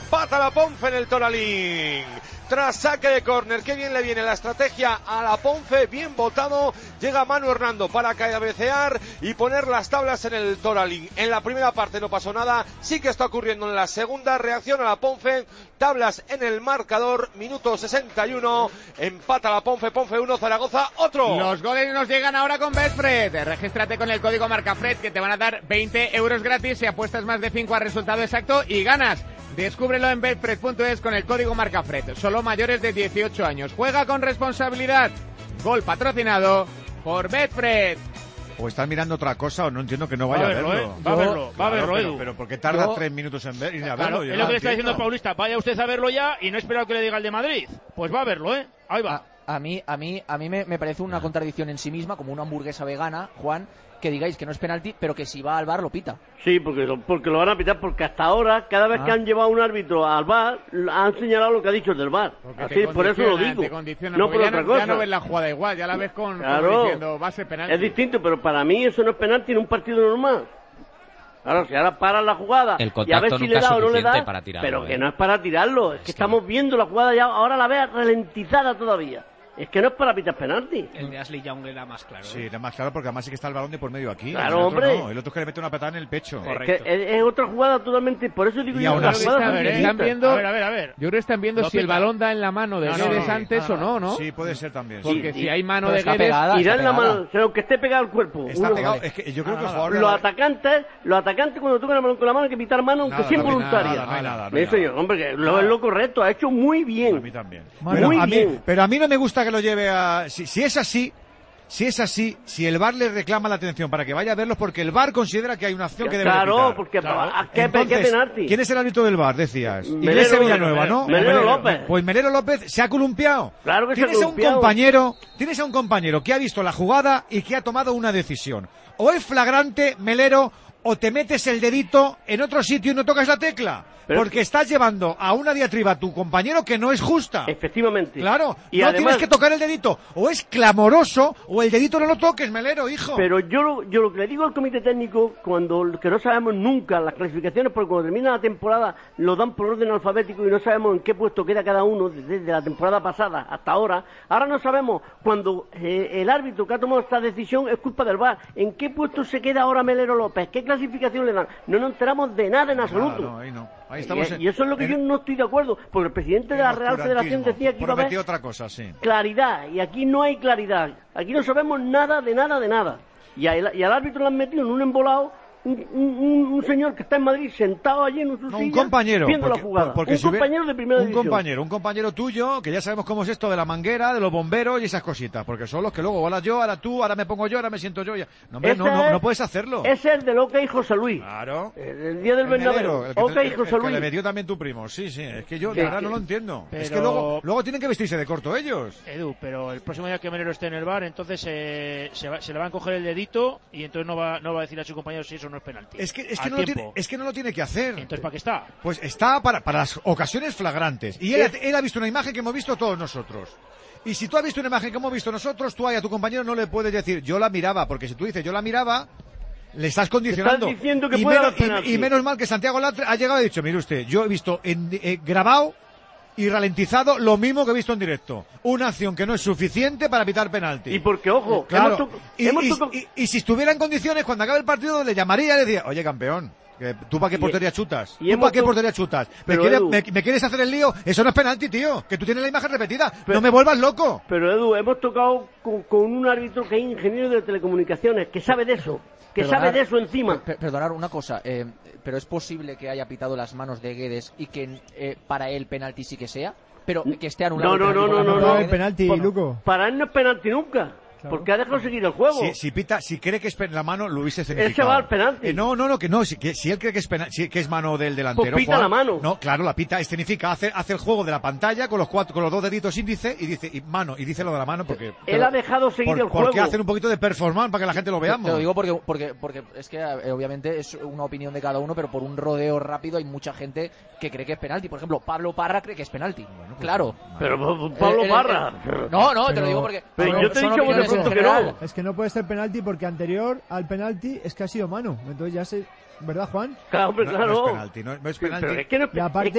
empata la Ponfe en el Toralín. Tras saque de córner, qué bien le viene la estrategia a la Ponfe, bien votado, llega Manu Hernando para cabecear y poner las tablas en el Toralín. En la primera parte no pasó nada, sí que está ocurriendo en la segunda, reacciona la Ponfe, tablas en el marcador, minuto sesenta y uno, empata la Ponfe, Ponfe uno, Zaragoza otro. Los goles nos llegan ahora con Betfred. Regístrate con el código MarcaFred que te van a dar veinte euros gratis si apuestas más de cinco al resultado exacto y ganas. Descúbrelo en betfred punto es con el código MarcaFred. Solo mayores de dieciocho años. Juega con responsabilidad. Gol patrocinado por Betfred. O están mirando otra cosa o no entiendo que no vaya va a verlo. ¿eh? Va a verlo, va a verlo, pero, Edu. pero ¿por qué tarda Yo, tres minutos en ver, ir a claro, verlo? es lo que le está diciendo el Paulista. Vaya usted a verlo ya y no espera que le diga el de Madrid. Pues va a verlo, ¿eh? Ahí va. A, a mí, a mí, a mí me, me parece una contradicción en sí misma, como una hamburguesa vegana, Juan, que digáis que no es penalti, pero que si va al bar lo pita. Sí, porque lo, porque lo van a pitar, porque hasta ahora, cada vez Ah. que han llevado un árbitro al bar, han señalado lo que ha dicho el del bar. Así, por eso lo digo. Te condiciona, no porque por ya, otra no, cosa. ya no ves la jugada igual, ya la ves con, Claro. como diciendo, va a ser penalti. Es distinto, pero para mí eso no es penalti en un partido normal. Claro, si ahora paran la jugada El y a contacto ver si nunca le da es o no le suficiente da, para tirarlo, pero ¿eh? que no es para tirarlo, es, que, estamos viendo la jugada ya, ahora la vea ralentizada todavía. Es que no es para pitar penalti. El de Ashley Young era más claro. Sí, era más claro porque además sí que está el balón de por medio aquí. Claro, el otro hombre. No, el otro es que le mete una patada en el pecho. Es que es, es otra jugada totalmente, por eso digo Y yo aún que la así jugada Están, es están distinta. viendo, A ver, a ver, a ver. yo creo que están viendo No si el pita. balón da en la mano de No, no, Guedes no, antes no, o no, ¿no? Sí, puede ser también. sí. Porque Sí, si hay mano pero de está Guedes... pegada. Y da en la Está mano, o sea, aunque esté pegado al cuerpo. Está uno- pegado. Es que yo creo que el jugador... Los atacantes, los atacantes cuando tocan la mano con la mano hay que pitar mano, aunque Nada, sea no hay involuntaria. nada, no hay nada, no hay Eso yo, hombre, que lo es lo correcto, ha hecho muy bien. A mí también. Muy Pero a mí, bien. pero a mí no me gusta que lo lleve a... Si, si es así, si es así, si el V A R le reclama la atención para que vaya a verlos, porque el V A R considera que hay una acción que debe Claro, pitar. porque ¿a qué, Entonces, qué penalti? ¿quién es el árbitro del V A R, decías? Melero, Iglesia Villanueva, ¿no? Melero López. Pues Melero López se ha columpiado. Claro que se ha Tienes a un columpiado. compañero, tienes a un compañero que ha visto la jugada y que ha tomado una decisión. O es flagrante, Melero, o te metes el dedito en otro sitio y no tocas la tecla. Pero- porque estás llevando a una diatriba a tu compañero que no es justa. Efectivamente. Claro, Y no además- tienes que tocar el dedito. O es clamoroso, o el dedito no lo toques, Melero, hijo. Pero yo, lo- yo lo que le digo al comité técnico, cuando que no sabemos nunca las clasificaciones, porque cuando termina la temporada lo dan por orden alfabético y no sabemos en qué puesto queda cada uno desde la temporada pasada hasta ahora. Ahora no sabemos cuando eh, el árbitro que ha tomado esta decisión es culpa del V A R. ¿En qué puesto se queda ahora Melero López? ¿Qué clasificación le dan? No nos enteramos de nada en absoluto. No, no, ahí no. Ahí estamos y, en- y eso es lo que en- yo no estoy de acuerdo, porque el presidente de la Real Federación decía que iba a haber Prometió otra cosa, sí. claridad, y aquí no hay claridad. Aquí no sabemos nada de nada de nada. Y, a el- y al árbitro lo han metido en un embolado un, un, un señor que está en Madrid sentado allí en su No, silla un compañero. viendo porque- la jugada. porque un si hubiera- compañero de primera Un división. compañero, un compañero tuyo, que ya sabemos cómo es esto de la manguera, de los bomberos y esas cositas, porque son los que luego, ahora yo, ahora tú, ahora me pongo yo, ahora me siento yo. Ya. No, hombre, no, Ese no, es- no puedes hacerlo. Ese es del OK José Luis. Claro. El, el día del El Bernabéu. Melero, el que, OK te- el- José el que Luis. le metió también tu primo, sí, sí, es que yo Sí, de verdad sí. no lo entiendo. Es que Pero- luego, luego tienen que vestirse de corto ellos. Edu, pero el próximo día que Melero esté en el bar, entonces eh, se, va- se le va a encoger el dedito y entonces no va, no va a decir a su compañero si eso no es penalti. Es que, es, que Al no lo tiempo. tiene, es que no lo tiene que hacer. Entonces, ¿para qué está? Pues está para, para las ocasiones flagrantes. Y él, él ha visto una imagen que hemos visto todos nosotros. Y si tú has visto una imagen que hemos visto nosotros, tú ahí a tu compañero no le puedes decir, yo la miraba, porque si tú dices, yo la miraba, le estás condicionando. Estás diciendo que y, puede menos, haber penalti. y, y menos mal que Santiago Latre ha llegado y ha dicho, mire usted, yo he visto en, eh, grabado y ralentizado lo mismo que he visto en directo. Una acción que no es suficiente para pitar penalti. Y porque, ojo, Claro. hemos to- y, hemos y- tocado- y- y si estuviera en condiciones, cuando acabe el partido, le llamaría y le diría, oye, campeón, que ¿tú para qué Y- portería chutas? y ¿Tú hemos para qué to- portería chutas? ¿Me, Pero, quieres, Edu- me, me quieres hacer el lío? Eso no es penalti, tío. Que tú tienes la imagen repetida. no me vuelvas loco. Pero Edu, hemos tocado con, con un árbitro que es ingeniero de telecomunicaciones, que sabe de eso, que Perdonar- sabe de eso encima. per- perdonar una cosa, eh, pero es posible que haya pitado las manos de Guedes y que eh, para él penalti sí que sea, pero que esté anulado. No, el no, no, penalti por no, las no, manos no. de Guedes. penalti, Por- Luco. Para él no es penalti nunca, porque ha dejado seguir el juego. Si, si pita, si cree que es pen- la mano, lo hubiese Él se significado. va al penalti. Eh, no, no, no, que no. Si, que, si él cree que es, pena- si- que es mano del delantero. Pues pita Juan, la mano. No, claro, la pita. Escenifica, hace, hace el juego de la pantalla con los cuatro, con los dos deditos índice y dice y mano y dice lo de la mano porque. Él ha dejado seguir por- el juego. Porque hacen un poquito de performance para que la gente lo Te- veamos. Te lo digo porque, porque, porque es que eh, obviamente es una opinión de cada uno, pero por un rodeo rápido hay mucha gente que cree que es penalti. Por ejemplo, Pablo Parra cree que es penalti. claro. Pero pues, Pablo Eh, eh, Parra. eh, no, no, te Pero- lo digo porque. Pero son- yo te he son dicho opiniones de pronto en que no. general. Es que no puede ser penalti porque anterior al penalti es que ha sido mano. Entonces ya sé, ¿verdad, Juan? Claro, hombre, No, claro. no es penalti, no, no es Sí, penalti. pero es que no es Y aparte, es que-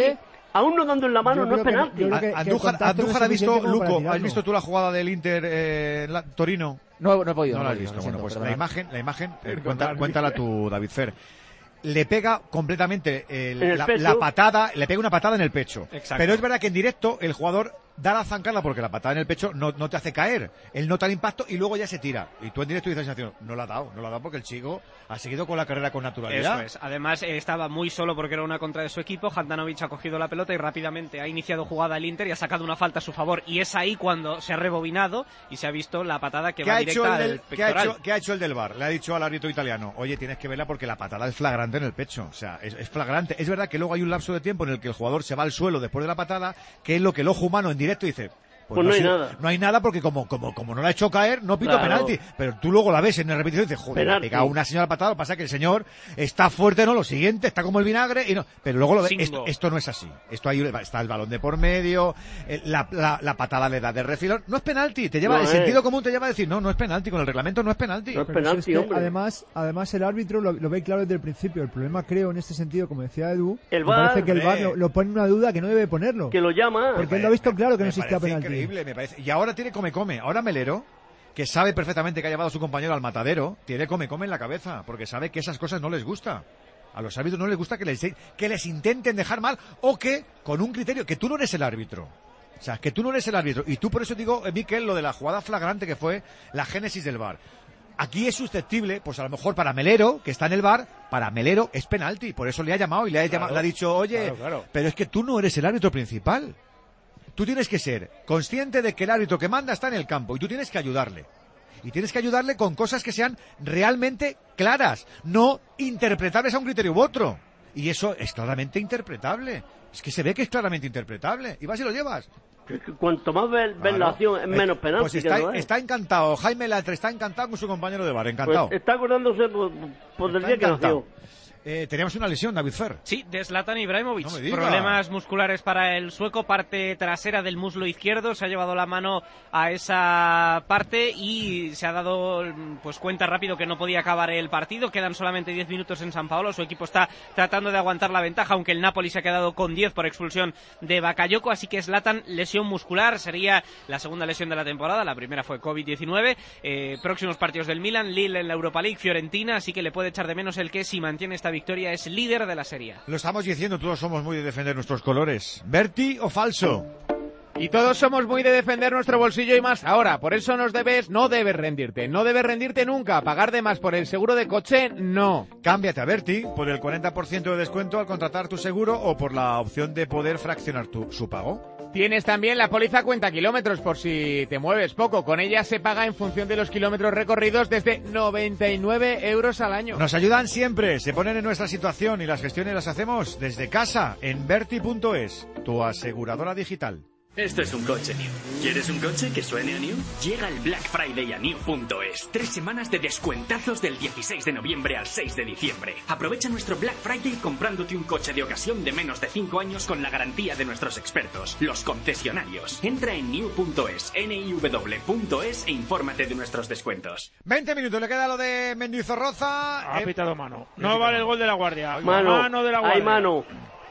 Aún no dando en la mano, no es penalti. Que, que, Andújar, que Andújar ha visto, Luco, ¿has visto tú la jugada del Inter eh, la, Torino? No, no he podido. No, no la has visto, visto. Bueno, pues perdona. la imagen, la imagen, eh, cuenta, cuéntala tú, David Fer. Le pega completamente el, la, la patada, le pega una patada en el pecho. Exacto. Pero es verdad que en directo el jugador da la zancada porque la patada en el pecho no, no te hace caer. Él nota el impacto y luego ya se tira. Y tú en directo dices, no la ha dado, no la ha dado porque el chico ha seguido con la carrera con naturalidad. Eso es. Además, eh, estaba muy solo porque era una contra de su equipo. Handanovic ha cogido la pelota y rápidamente ha iniciado jugada el Inter y ha sacado una falta a su favor. Y es ahí cuando se ha rebobinado y se ha visto la patada que va directa al del, pectoral. ¿qué ha, hecho, ¿Qué ha hecho el del V A R? Le ha dicho al árbitro italiano, oye, tienes que verla porque la patada es flagrante en el pecho. O sea, es, es flagrante. Es verdad que luego hay un lapso de tiempo en el que el jugador se va al suelo después de la patada, que es lo que el ojo humano en directo dice... Pues, pues no, no hay nada. No hay nada porque como como como no la ha hecho caer, no pito claro. penalti. Pero tú luego la ves en el repetición y dices, joder, ha pegado una señora patada. Lo que pasa es que el señor está fuerte, ¿no? Lo siguiente, está como el vinagre y no. Pero luego lo ves. Esto, esto no es así. Esto ahí está el balón de por medio, la, la, la patada le da de refilón. No es penalti. Te lleva, no el es. sentido común te lleva a decir, no, no es penalti. Con el reglamento no es penalti. No es Pero penalti, es que, hombre. Además, además el árbitro lo, lo ve claro desde el principio. El problema, creo, en este sentido, como decía Edu, el me V A R, parece que el V A R eh. lo, lo pone en una duda que no debe ponerlo. Que lo llama. Porque él lo ha visto claro que no me existía parece penalti. Increíble, me parece. Y ahora tiene come-come. Ahora Melero, que sabe perfectamente que ha llevado a su compañero al matadero, tiene come-come en la cabeza, porque sabe que esas cosas no les gusta. A los árbitros no les gusta que les, que les intenten dejar mal, o que, con un criterio, que tú no eres el árbitro. O sea, que tú no eres el árbitro. Y tú por eso digo, eh, Miquel, lo de la jugada flagrante que fue la génesis del V A R. Aquí es susceptible, pues a lo mejor para Melero, que está en el V A R, para Melero es penalti. Por eso le ha llamado y le ha, Claro, llamado, le ha dicho, oye, claro, claro. pero es que tú no eres el árbitro principal. Tú tienes que ser consciente de que el árbitro que manda está en el campo y tú tienes que ayudarle. Y tienes que ayudarle con cosas que sean realmente claras, no interpretables a un criterio u otro. Y eso es claramente interpretable. Es que se ve que es claramente interpretable. Y vas y lo llevas. Es que cuanto más ves, ves Claro. la acción, es menos penalti. Pues está, que no es. está encantado. Jaime Latre está encantado con su compañero de V A R. Encantado. Pues está acordándose por, por del Está día que encantado. nació. Eh, teníamos una lesión, David Fer. Sí, de Zlatan Ibrahimovic. No me diga. Problemas musculares para el sueco, parte trasera del muslo izquierdo. Se ha llevado la mano a esa parte y se ha dado pues cuenta rápido que no podía acabar el partido. Quedan solamente diez minutos en San Paolo. Su equipo está tratando de aguantar la ventaja, aunque el Napoli se ha quedado con diez por expulsión de Bakayoko. Así que Zlatan, lesión muscular, sería la segunda lesión de la temporada. La primera fue COVID diecinueve. Eh, próximos partidos del Milan, Lille en la Europa League, Fiorentina. Así que le puede echar de menos el que, si mantiene esta victoria, es líder de la Serie. Lo estamos diciendo, todos somos muy de defender nuestros colores. ¿Berti o falso? Y todos somos muy de defender nuestro bolsillo y más ahora. Por eso nos debes, no debes rendirte. No debes rendirte nunca. Pagar de más por el seguro de coche, no. Cámbiate a Berti por el cuarenta por ciento de descuento al contratar tu seguro o por la opción de poder fraccionar tu, su pago. Tienes también la póliza cuenta kilómetros por si te mueves poco. Con ella se paga en función de los kilómetros recorridos desde noventa y nueve euros al año. Nos ayudan siempre, se ponen en nuestra situación y las gestiones las hacemos desde casa en Berti punto es, tu aseguradora digital. Esto es un coche New. ¿Quieres un coche que suene a New? Llega el Black Friday a New punto es. Tres semanas de descuentazos del dieciséis de noviembre al seis de diciembre. Aprovecha nuestro Black Friday comprándote un coche de ocasión de menos de cinco años con la garantía de nuestros expertos, los concesionarios. Entra en New punto es, N I W punto es e infórmate de nuestros descuentos. veinte minutos, le queda lo de Mendizorroza. Ha pitado mano. No vale el gol de la Guardia. Mano, mano de la Guardia. hay mano.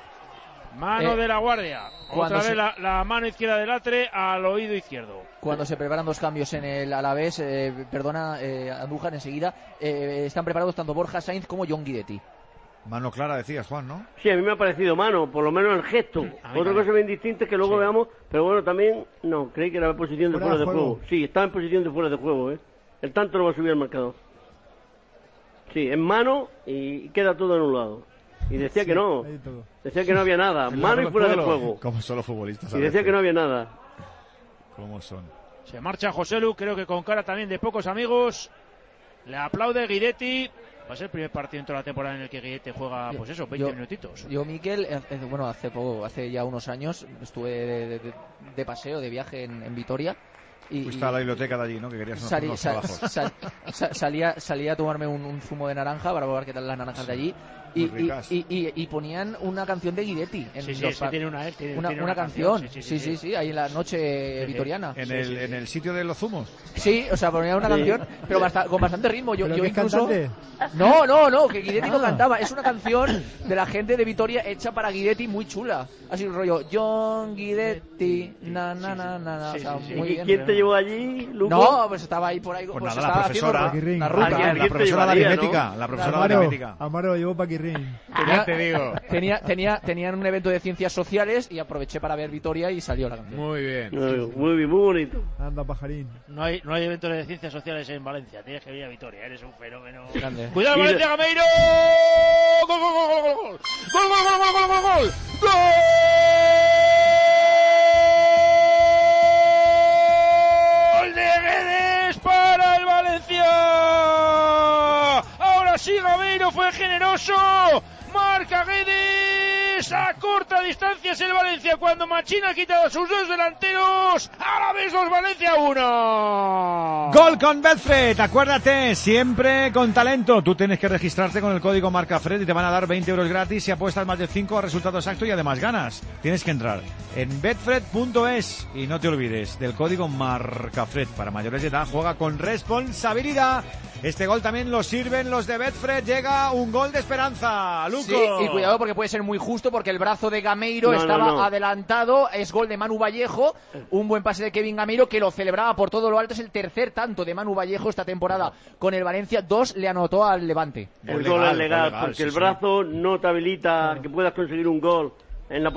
Mano Eh, de la Guardia. Otra vez se... la, la mano izquierda del Latre al oído izquierdo. Cuando se preparan dos cambios en el Alavés, eh, perdona, eh, Andújar enseguida, eh, están preparados tanto Borja Sainz como John Guidetti. Mano clara decías, Juan, ¿no? Sí, a mí me ha parecido mano, por lo menos el gesto. Otra cosa bien distinta es que luego Sí. veamos, pero bueno, también, no, creí que era en posición de Fuera fuera de de juego. juego. Sí, estaba en posición de fuera de juego, ¿eh? El tanto no va a subir al marcador. Sí, en mano y queda todo anulado. Y decía Sí, que no, hay todo. decía que no había nada, El mano y largo fuera de suelo. juego. Como son los futbolistas. a Y decía veces. que no había nada. ¿Cómo son? Se marcha Joselu, creo que con cara también de pocos amigos. Le aplaude Guidetti. Va a ser el primer partido en toda la temporada en el que Guidetti juega, pues eso, veinte Yo- minutitos. Yo, Miquel, eh, eh, bueno, hace poco, hace ya unos años, estuve de, de- de- de paseo, de viaje en, en Vitoria. Y, Fuiste a la biblioteca de allí, ¿no? Que querías unos, Salí- unos sal- trabajos. sal- sa- salía, salía a tomarme un, un zumo de naranja para probar qué tal las naranjas de allí Y, y, y, y, y ponían una canción de Guidetti. En Sí, sí, los es que tiene una, eh, tiene- una, tiene una una canción. canción, Sí sí, sí, ahí en la noche vitoriana. En, Sí, el, sí, sí. en el sitio de los zumos. Sí, o sea, ponían una Sí. canción, pero basta- con bastante ritmo. Yo, ¿Pero yo que es incluso. cantante? No, no, no, que Guidetti no Ah. cantaba. Es una canción de la gente de Vitoria hecha para Guidetti muy chula. Así un rollo, John Guidetti, na, na, na, na, na. O sea, muy ¿Y bien. quién te llevó allí, Luco? No, pues estaba ahí por ahí. Pues pues nada, la estaba profesora, haciendo la la ruta. ruta, la profesora de aritmética, la profesora de Amaro, aritmética. Amaro llevó Paquirrín. Tenía, tenía, tenía, tenían un evento de ciencias sociales y aproveché para ver Vitoria y salió la canción. Muy bien. Muy bien, muy bonito. Anda, pajarín. No hay, no hay eventos de ciencias sociales en Valencia. Tienes que venir a Vitoria. Eres un fenómeno. Grande. ¡Cuidado, Y- Valencia, Gameiro! ¡Gol, gol, gol, gol, gol, gol! ¡Gol, gol, gol, gol, gol, gol, gol! ¡Gol de Guedes para el Valencia! Ahora sí, Gameiro fue generoso. Marca Guedes a corta distancia es el Valencia cuando Machín ha quitado a sus dos delanteros. Ahora ves dos Valencia uno. Gol con Betfred, acuérdate, siempre con talento. Tú tienes que registrarte con el código MarcaFred y te van a dar veinte euros gratis si apuestas más de cinco a resultado exacto y además ganas. Tienes que entrar en betfred punto es y no te olvides del código MarcaFred. Para mayores de edad, juega con responsabilidad. Este gol también lo sirven los de Betfred. Llega un gol de esperanza. Luco. Sí, y cuidado porque puede ser muy justo porque el brazo de Gameiro No, no, estaba no. adelantado, es gol de Manu Vallejo, un buen pase de Kevin Gameiro que lo celebraba por todo lo alto, es el tercer tanto de Manu Vallejo esta temporada con el Valencia, dos le anotó al Levante. El gol es legal, porque el brazo no te habilita que puedas conseguir un gol en la